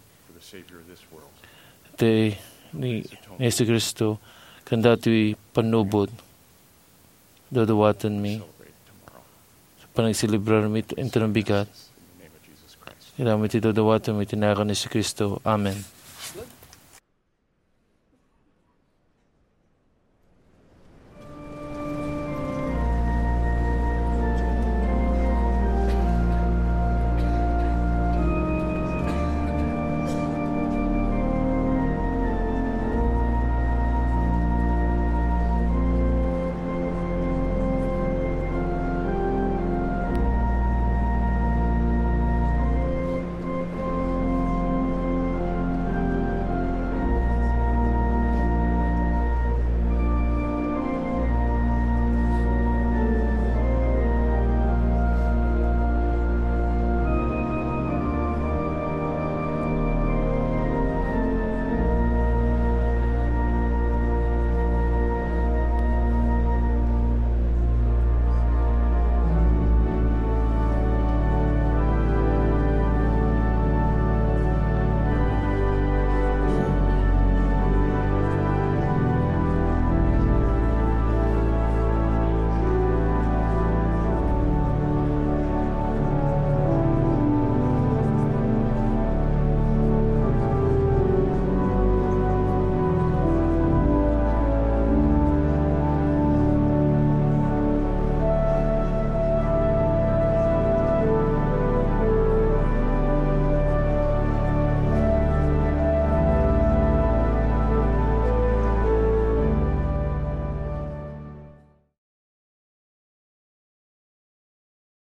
Ti ni Yesu Kristo kanda ti panubod. Dodawatan mi. Panagsilibrar mi ito ng bigat. Kailangan mi ti dodawatan mi tinakan ni Yesu Kristo. Amen.